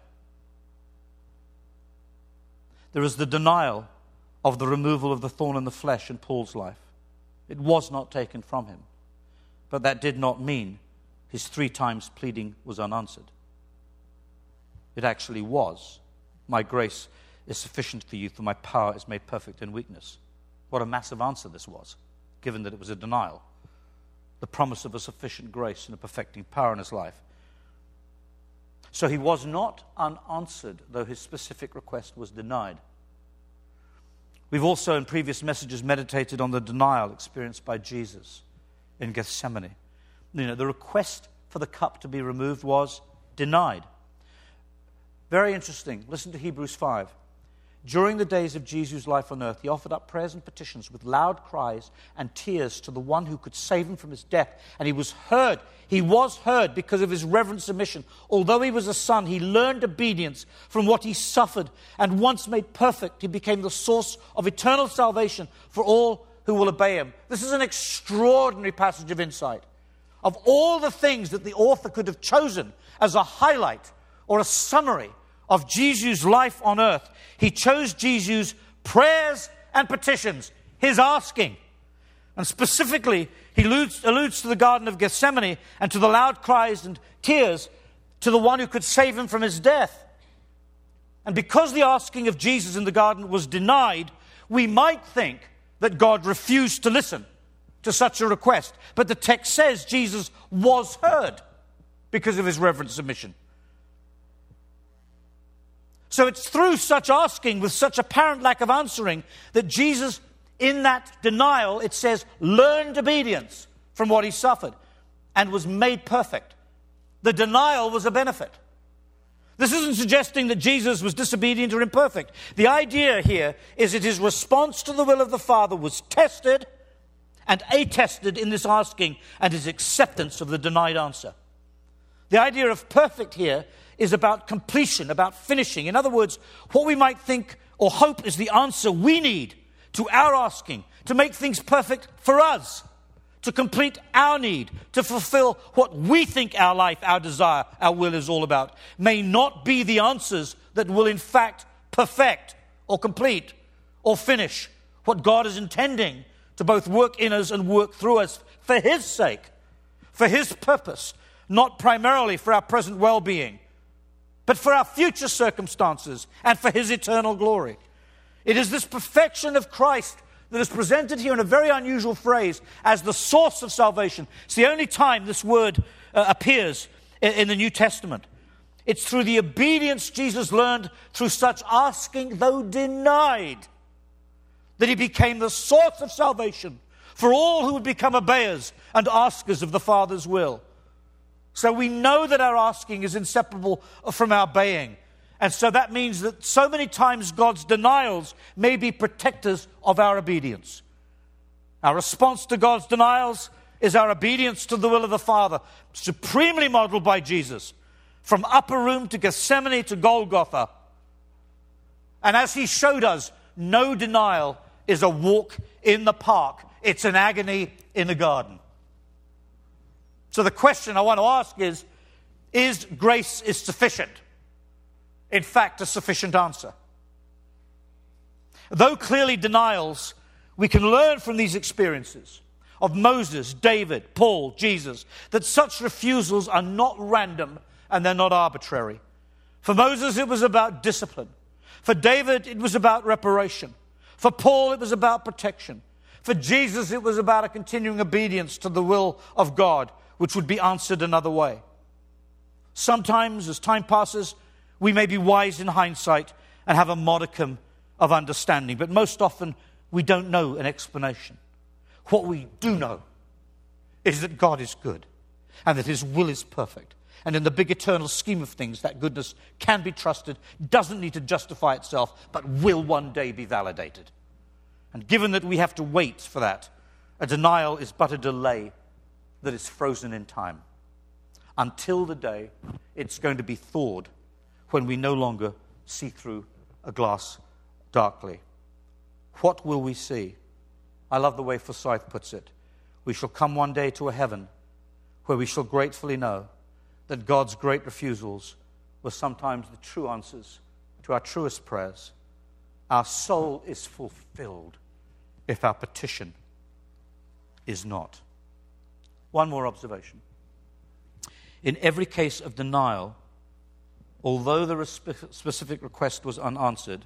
There is the denial of the removal of the thorn in the flesh in Paul's life. It was not taken from him. But that did not mean his three times pleading was unanswered. It actually was. My grace is sufficient for you, for my power is made perfect in weakness. What a massive answer this was, given that it was a denial. The promise of a sufficient grace and a perfecting power in his life. So he was not unanswered, though his specific request was denied. We've also in previous messages meditated on the denial experienced by Jesus in Gethsemane. You know, the request for the cup to be removed was denied. Very interesting. Listen to Hebrews five. During the days of Jesus' life on earth, he offered up prayers and petitions with loud cries and tears to the one who could save him from his death. And he was heard. He was heard because of his reverent submission. Although he was a son, he learned obedience from what he suffered. And once made perfect, he became the source of eternal salvation for all who will obey him. This is an extraordinary passage of insight. Of all the things that the author could have chosen as a highlight or a summary of Jesus' life on earth, he chose Jesus' prayers and petitions, his asking. And specifically, he alludes, alludes to the Garden of Gethsemane and to the loud cries and tears to the one who could save him from his death. And because the asking of Jesus in the garden was denied, we might think that God refused to listen to such a request. But the text says Jesus was heard because of his reverent submission. So it's through such asking, with such apparent lack of answering, that Jesus, in that denial, it says, learned obedience from what he suffered and was made perfect. The denial was a benefit. This isn't suggesting that Jesus was disobedient or imperfect. The idea here is that his response to the will of the Father was tested and attested in this asking and his acceptance of the denied answer. The idea of perfect here is about completion, about finishing. In other words, what we might think or hope is the answer we need to our asking, to make things perfect for us, to complete our need, to fulfill what we think our life, our desire, our will is all about, may not be the answers that will in fact perfect or complete or finish what God is intending to both work in us and work through us for His sake, for His purpose, not primarily for our present well-being, but for our future circumstances and for His eternal glory. It is this perfection of Christ that is presented here in a very unusual phrase as the source of salvation. It's the only time this word uh, appears in, in the New Testament. It's through the obedience Jesus learned through such asking, though denied, that He became the source of salvation for all who would become obeyers and askers of the Father's will. So we know that our asking is inseparable from our obeying. And so that means that so many times God's denials may be protectors of our obedience. Our response to God's denials is our obedience to the will of the Father, supremely modeled by Jesus, from upper room to Gethsemane to Golgotha. And as He showed us, no denial is a walk in the park. It's an agony in the garden. So the question I want to ask is, is grace is sufficient? In fact, a sufficient answer. Though clearly denials, we can learn from these experiences of Moses, David, Paul, Jesus, that such refusals are not random and they're not arbitrary. For Moses, it was about discipline. For David, it was about reparation. For Paul, it was about protection. For Jesus, it was about a continuing obedience to the will of God, which would be answered another way. Sometimes, as time passes, we may be wise in hindsight and have a modicum of understanding, but most often we don't know an explanation. What we do know is that God is good and that His will is perfect. And in the big eternal scheme of things, that goodness can be trusted, doesn't need to justify itself, but will one day be validated. And given that we have to wait for that, a denial is but a delay that is frozen in time until the day it's going to be thawed when we no longer see through a glass darkly. What will we see? I love the way Forsyth puts it. We shall come one day to a heaven where we shall gratefully know that God's great refusals were sometimes the true answers to our truest prayers. Our soul is fulfilled if our petition is not. One more observation. In every case of denial, although the specific request was unanswered,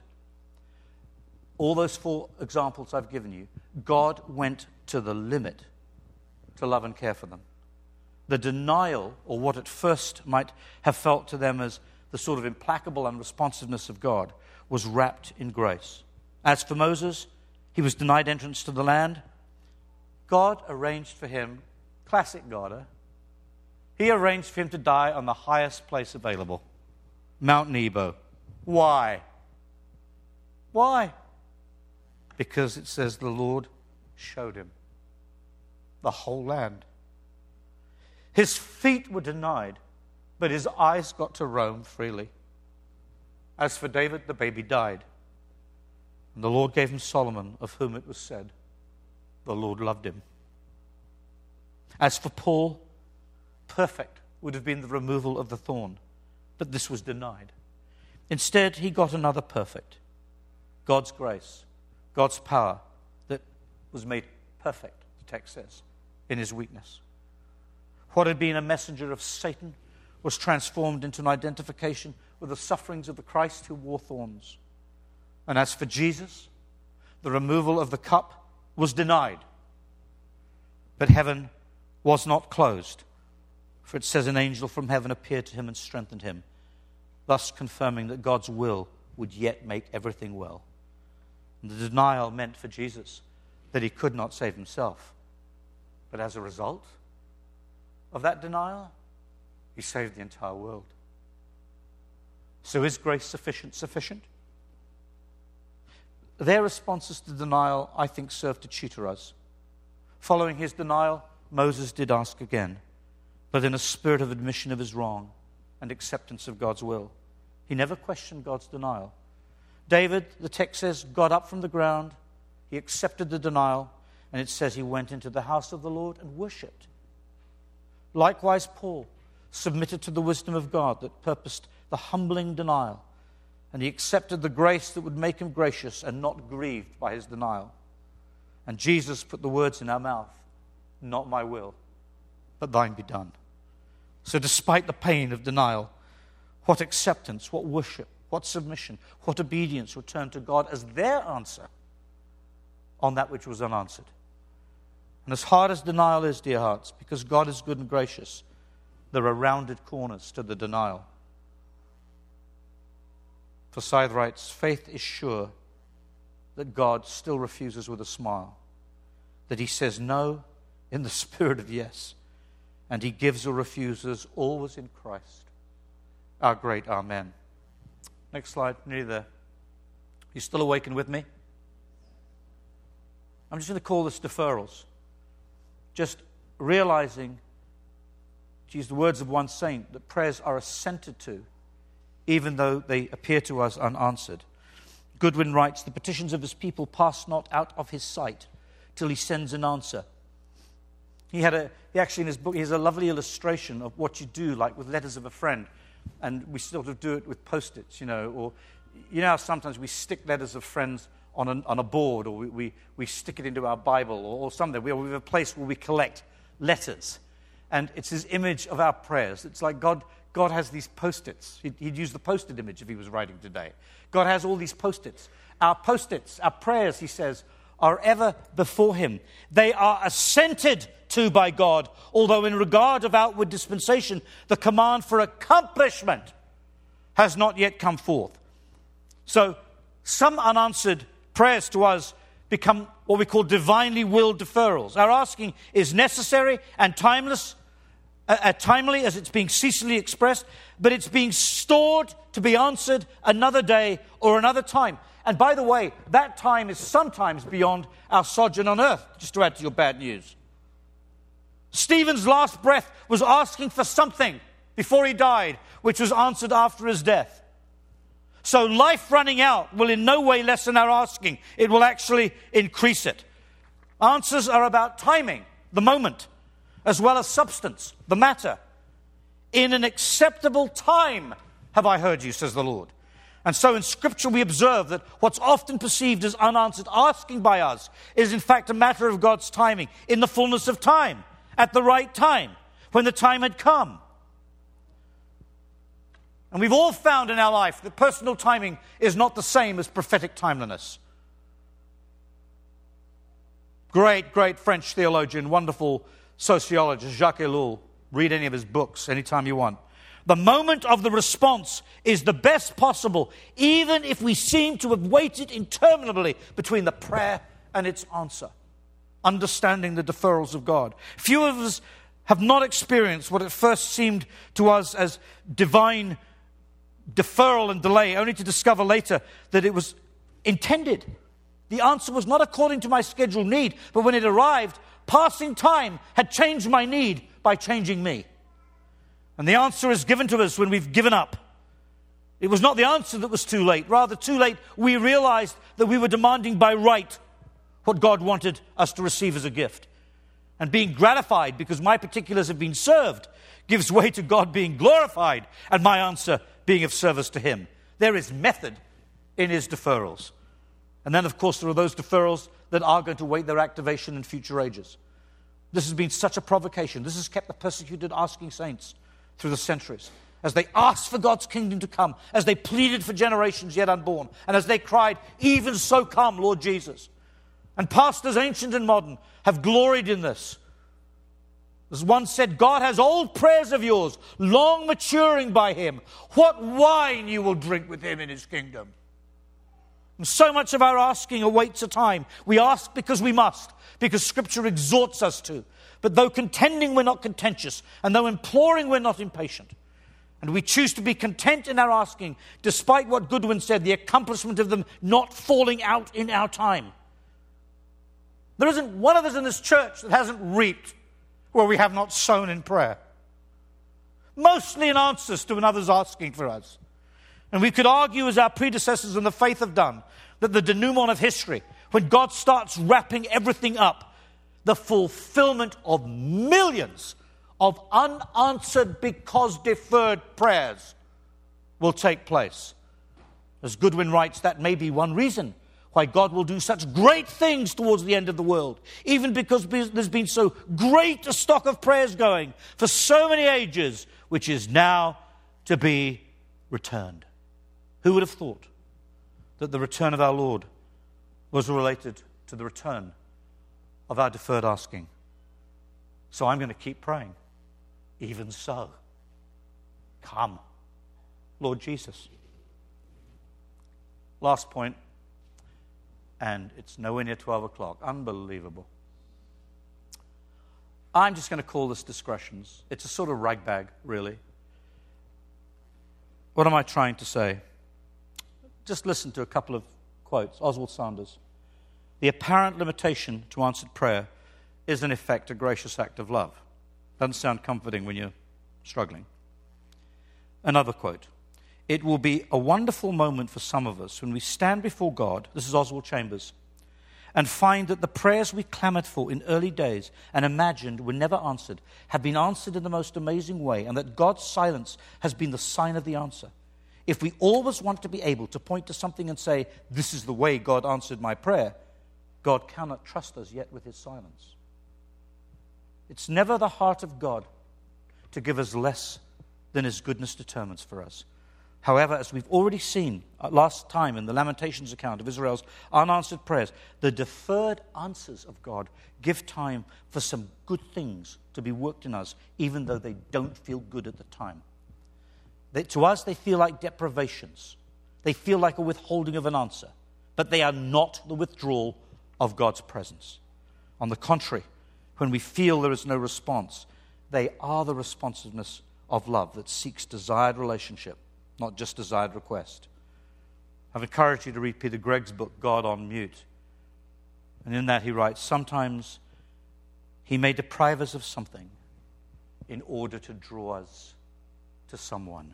all those four examples I've given you, God went to the limit to love and care for them. The denial, or what at first might have felt to them as the sort of implacable unresponsiveness of God, was wrapped in grace. As for Moses, he was denied entrance to the land. God arranged for him, classic God, eh? He arranged for him to die on the highest place available, Mount Nebo. Why? Why? Because it says the Lord showed him the whole land. His feet were denied, but his eyes got to roam freely. As for David, the baby died. And the Lord gave him Solomon, of whom it was said, the Lord loved him. As for Paul, perfect would have been the removal of the thorn, but this was denied. Instead, he got another perfect. God's grace, God's power that was made perfect, the text says, in his weakness. What had been a messenger of Satan was transformed into an identification with the sufferings of the Christ who wore thorns. And as for Jesus, the removal of the cup was denied. But heaven was not closed, for it says an angel from heaven appeared to him and strengthened him, thus confirming that God's will would yet make everything well. And the denial meant for Jesus that he could not save himself. But as a result of that denial, he saved the entire world. So is grace sufficient? Sufficient? Their responses to denial, I think, serve to tutor us. Following his denial, Moses did ask again, but in a spirit of admission of his wrong and acceptance of God's will. He never questioned God's denial. David, the text says, got up from the ground He accepted the denial, and it says he went into the house of the Lord and worshipped. Likewise, Paul submitted to the wisdom of God that purposed the humbling denial, and he accepted the grace that would make him gracious and not grieved by his denial. And Jesus put the words in our mouth, not my will, but thine be done. So despite the pain of denial, what acceptance, what worship, what submission, what obedience returned to God as their answer on that which was unanswered. And as hard as denial is, dear hearts, because God is good and gracious, there are rounded corners to the denial. Forsyth writes, faith is sure that God still refuses with a smile, that he says no in the spirit of yes, and he gives or refuses always in Christ, our great Amen. Next slide, nearly there. You still awakened with me? I'm just going to call this deferrals. Just realizing, to use the words of one saint, that prayers are assented to, even though they appear to us unanswered. Goodwin writes, the petitions of his people pass not out of his sight till he sends an answer. He had a, he actually in his book, he has a lovely illustration of what you do, like with letters of a friend. And we sort of do it with Post-its, you know, or, you know how sometimes we stick letters of friends on a, on a board, or we, we, we stick it into our Bible, or, or something. We, we have a place where we collect letters. And it's his image of our prayers. It's like God, God has these Post-its. He'd, he'd use the Post-it image if he was writing today. God has all these Post-its. Our Post-its, our prayers, he says, are ever before him. They are assented to by God, although in regard of outward dispensation, the command for accomplishment has not yet come forth. So some unanswered prayers to us become what we call divinely willed deferrals. Our asking is necessary and timeless, uh, timely as it's being ceaselessly expressed, but it's being stored to be answered another day or another time. And by the way, that time is sometimes beyond our sojourn on earth, just to add to your bad news. Stephen's last breath was asking for something before he died, which was answered after his death. So life running out will in no way lessen our asking. It will actually increase it. Answers are about timing, the moment, as well as substance, the matter. In an acceptable time have I heard you, says the Lord. And so in Scripture we observe that what's often perceived as unanswered asking by us is in fact a matter of God's timing, in the fullness of time, at the right time, when the time had come. And we've all found in our life that personal timing is not the same as prophetic timeliness. Great, great French theologian, wonderful sociologist, Jacques Ellul. Read any of his books anytime you want. The moment of the response is the best possible, even if we seem to have waited interminably between the prayer and its answer. Understanding the deferrals of God. Few of us have not experienced what at first seemed to us as divine deferral and delay, only to discover later that it was intended. The answer was not according to my scheduled need, but when it arrived, passing time had changed my need by changing me. And the answer is given to us when we've given up. It was not the answer that was too late. Rather, too late, we realized that we were demanding by right what God wanted us to receive as a gift. And being gratified because my particulars have been served gives way to God being glorified and my answer being of service to him. There is method in his deferrals. And then, of course, there are those deferrals that are going to wait their activation in future ages. This has been such a provocation. This has kept the persecuted asking saints through the centuries, as they asked for God's kingdom to come, as they pleaded for generations yet unborn, and as they cried, even so come, Lord Jesus. And pastors, ancient and modern, have gloried in this. As one said, God has old prayers of yours, long maturing by him. What wine you will drink with him in his kingdom. And so much of our asking awaits a time. We ask because we must, because Scripture exhorts us to. But though contending, we're not contentious. And though imploring, we're not impatient. And we choose to be content in our asking, despite what Goodwin said, the accomplishment of them not falling out in our time. There isn't one of us in this church that hasn't reaped where we have not sown in prayer. Mostly in answers to another's asking for us. And we could argue, as our predecessors in the faith have done, that the denouement of history when God starts wrapping everything up, the fulfillment of millions of unanswered because deferred prayers will take place. As Goodwin writes, that may be one reason why God will do such great things towards the end of the world, even because there's been so great a stock of prayers going for so many ages, which is now to be returned. Who would have thought that the return of our Lord was related to the return of our deferred asking? So I'm going to keep praying. Even so, come, Lord Jesus. Last point, and it's nowhere near twelve o'clock. Unbelievable. I'm just going to call this discretions. It's a sort of ragbag, really. What am I trying to say? Just listen to a couple of quotes. Oswald Sanders. The apparent limitation to answered prayer is in effect a gracious act of love. Doesn't sound comforting when you're struggling. Another quote. It will be a wonderful moment for some of us when we stand before God, this is Oswald Chambers, and find that the prayers we clamored for in early days and imagined were never answered have been answered in the most amazing way, and that God's silence has been the sign of the answer. If we always want to be able to point to something and say, this is the way God answered my prayer, God cannot trust us yet with his silence. It's never the heart of God to give us less than his goodness determines for us. However, as we've already seen last time in the Lamentations account of Israel's unanswered prayers, the deferred answers of God give time for some good things to be worked in us, even though they don't feel good at the time. They, to us, they feel like deprivations. They feel like a withholding of an answer, but they are not the withdrawal of God's presence. On the contrary, when we feel there is no response, they are the responsiveness of love that seeks desired relationship, not just desired request. I've encouraged you to read Peter Gregg's book, God on Mute. And in that he writes, sometimes he may deprive us of something in order to draw us to someone.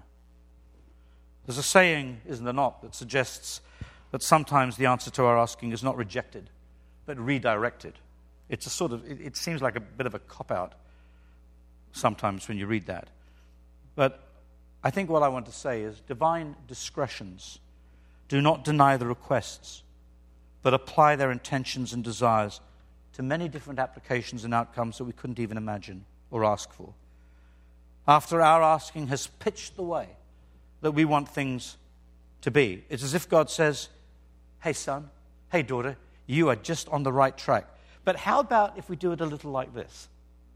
There's a saying, isn't there not, that suggests that sometimes the answer to our asking is not rejected, but redirected. It's a sort of, it, it seems like a bit of a cop-out sometimes when you read that. But I think what I want to say is divine discretions do not deny the requests, but apply their intentions and desires to many different applications and outcomes that we couldn't even imagine or ask for. After our asking has pitched the way that we want things to be, it's as if God says, hey son, hey daughter, you are just on the right track. But how about if we do it a little like this?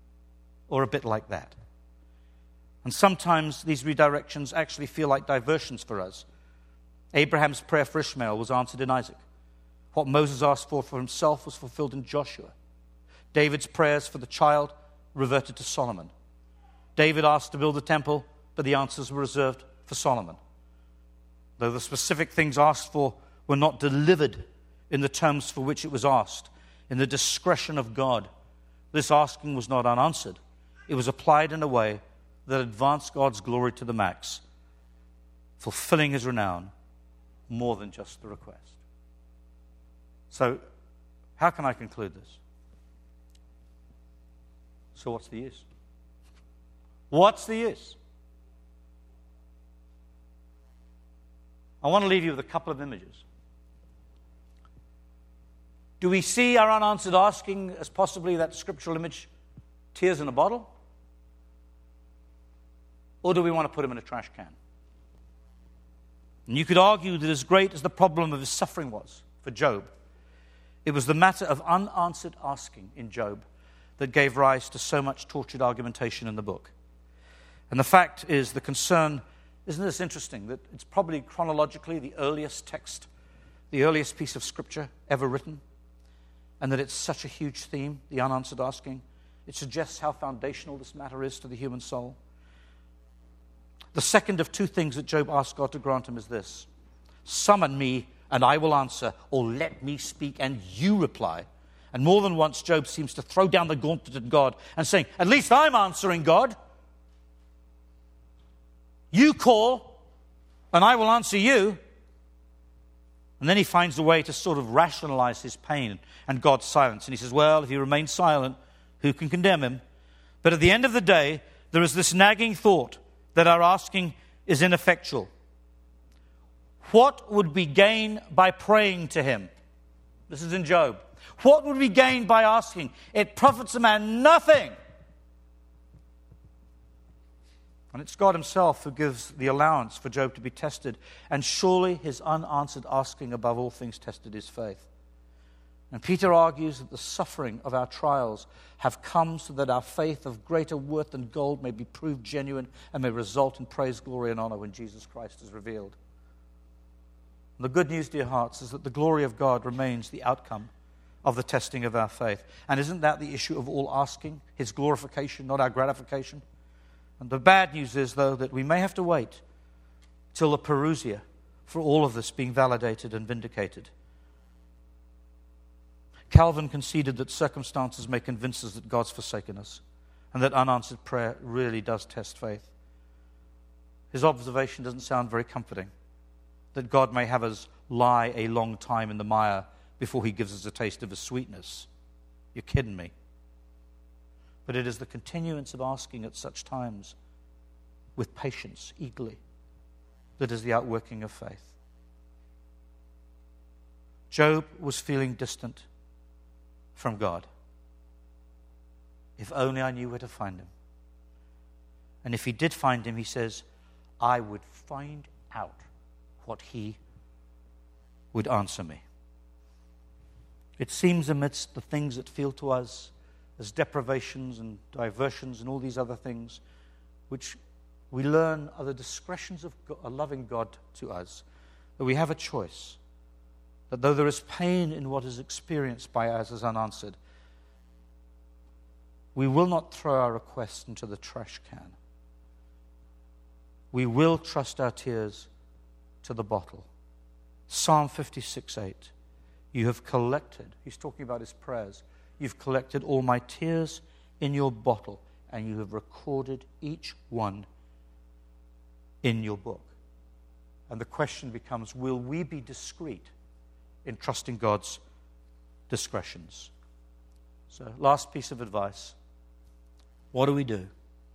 Or a bit like that? And sometimes these redirections actually feel like diversions for us. Abraham's prayer for Ishmael was answered in Isaac. What Moses asked for for himself was fulfilled in Joshua. David's prayers for the child reverted to Solomon. David asked to build the temple, but the answers were reserved for Solomon. Though the specific things asked for were not delivered in the terms for which it was asked, in the discretion of God, this asking was not unanswered. It was applied in a way that advanced God's glory to the max, fulfilling his renown more than just the request. So, how can I conclude this? So what's the use? What's the use? I want to leave you with a couple of images. Do we see our unanswered asking as possibly that scriptural image, tears in a bottle? Or do we want to put him in a trash can? And you could argue that as great as the problem of his suffering was for Job, it was the matter of unanswered asking in Job that gave rise to so much tortured argumentation in the book. And the fact is, the concern, isn't this interesting, that it's probably chronologically the earliest text, the earliest piece of scripture ever written, and that it's such a huge theme, the unanswered asking. It suggests how foundational this matter is to the human soul. The second of two things that Job asked God to grant him is this: summon me and I will answer, or let me speak and you reply. And more than once, Job seems to throw down the gauntlet at God and saying, at least I'm answering, God. You call and I will answer you. And then he finds a way to sort of rationalize his pain and God's silence. And he says, well, if he remains silent, who can condemn him? But at the end of the day, there is this nagging thought that our asking is ineffectual. What would we gain by praying to him? This is in Job. What would we gain by asking? It profits a man nothing. And it's God himself who gives the allowance for Job to be tested. And surely his unanswered asking above all things tested his faith. And Peter argues that the suffering of our trials have come so that our faith of greater worth than gold may be proved genuine and may result in praise, glory, and honor when Jesus Christ is revealed. And the good news, dear hearts, is that the glory of God remains the outcome of the testing of our faith. And isn't that the issue of all asking? His glorification, not our gratification? And the bad news is, though, that we may have to wait till the parousia for all of this being validated and vindicated. Calvin conceded that circumstances may convince us that God's forsaken us and that unanswered prayer really does test faith. His observation doesn't sound very comforting, that God may have us lie a long time in the mire before he gives us a taste of his sweetness. You're kidding me. But it is the continuance of asking at such times with patience, eagerly, that is the outworking of faith. Job was feeling distant from God. If only I knew where to find him. And if he did find him, he says, I would find out what he would answer me. It seems amidst the things that feel to us as deprivations and diversions and all these other things, which we learn are the discretions of God, a loving God to us, that we have a choice. That though there is pain in what is experienced by us as unanswered, we will not throw our request into the trash can. We will trust our tears to the bottle. Psalm fifty-six eight. You have collected, he's talking about his prayers, you've collected all my tears in your bottle, and you have recorded each one in your book. And the question becomes, will we be discreet in trusting God's discretions? So, last piece of advice. What do we do?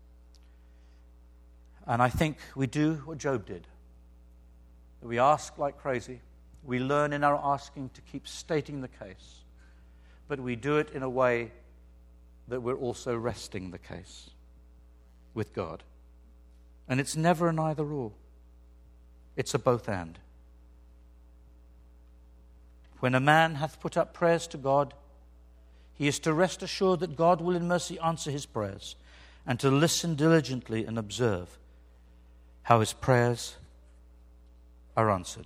And I think we do what Job did. We ask like crazy. We learn in our asking to keep stating the case. But we do it in a way that we're also resting the case with God. And it's never an either or. It's a both and. When a man hath put up prayers to God, he is to rest assured that God will in mercy answer his prayers, and to listen diligently and observe how his prayers are answered.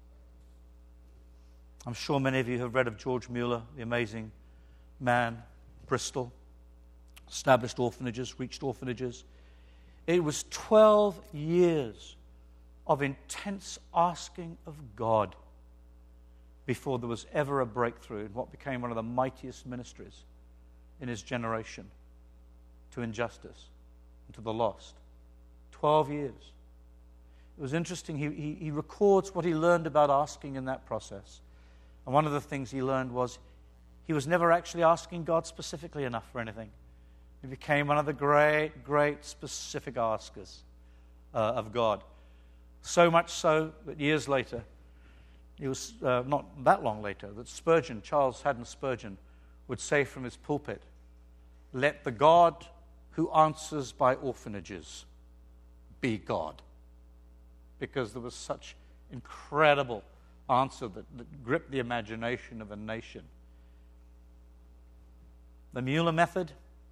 I'm sure many of you have read of George Mueller, the amazing man, Bristol, established orphanages, reached orphanages. It was twelve years of intense asking of God before there was ever a breakthrough in what became one of the mightiest ministries in his generation to injustice and to the lost. Twelve years. It was interesting. He, he, he records what he learned about asking in that process. And one of the things he learned was he was never actually asking God specifically enough for anything. He became one of the great, great specific askers uh, of God. So much so that years later, it was uh, not that long later, that Spurgeon, Charles Haddon Spurgeon, would say from his pulpit, let the God who answers by orphanages be God. Because there was such incredible answer that, that gripped the imagination of a nation. The Mueller method,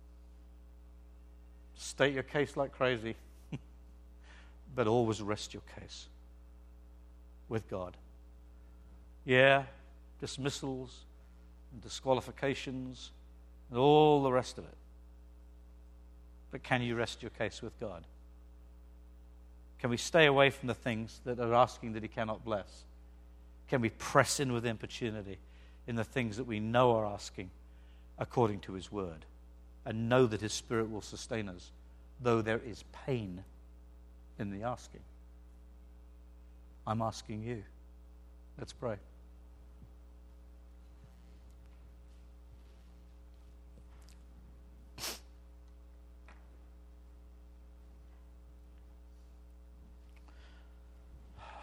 state your case like crazy, but always rest your case with God. Yeah, dismissals, and disqualifications, and all the rest of it. But can you rest your case with God? Can we stay away from the things that are asking that he cannot bless? Can we press in with importunity in the things that we know are asking according to his word, and know that his Spirit will sustain us, though there is pain in the asking? I'm asking you. Let's pray.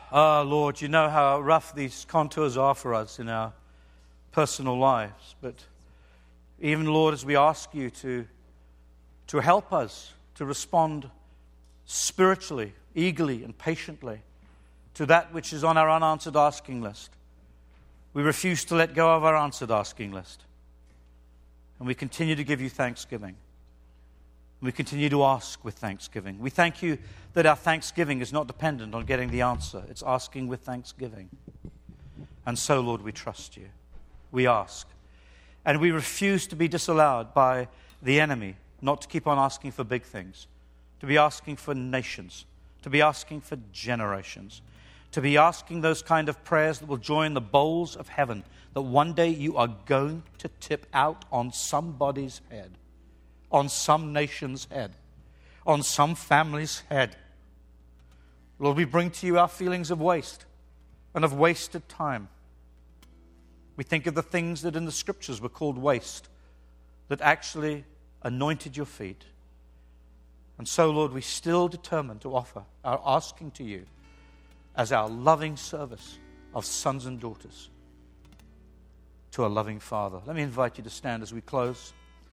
Ah, Lord, you know how rough these contours are for us in our personal lives. But even, Lord, as we ask you to, to help us to respond spiritually, eagerly, and patiently to that which is on our unanswered asking list, we refuse to let go of our answered asking list. And we continue to give you thanksgiving. We continue to ask with thanksgiving. We thank you that our thanksgiving is not dependent on getting the answer. It's asking with thanksgiving. And so, Lord, we trust you. We ask. And we refuse to be disallowed by the enemy not to keep on asking for big things, to be asking for nations, to be asking for generations, to be asking those kind of prayers that will join the bowls of heaven, that one day you are going to tip out on somebody's head, on some nation's head, on some family's head. Lord, we bring to you our feelings of waste and of wasted time. We think of the things that in the Scriptures were called waste, that actually anointed your feet. And so, Lord, we still determine to offer our asking to you as our loving service of sons and daughters to a loving Father. Let me invite you to stand as we close.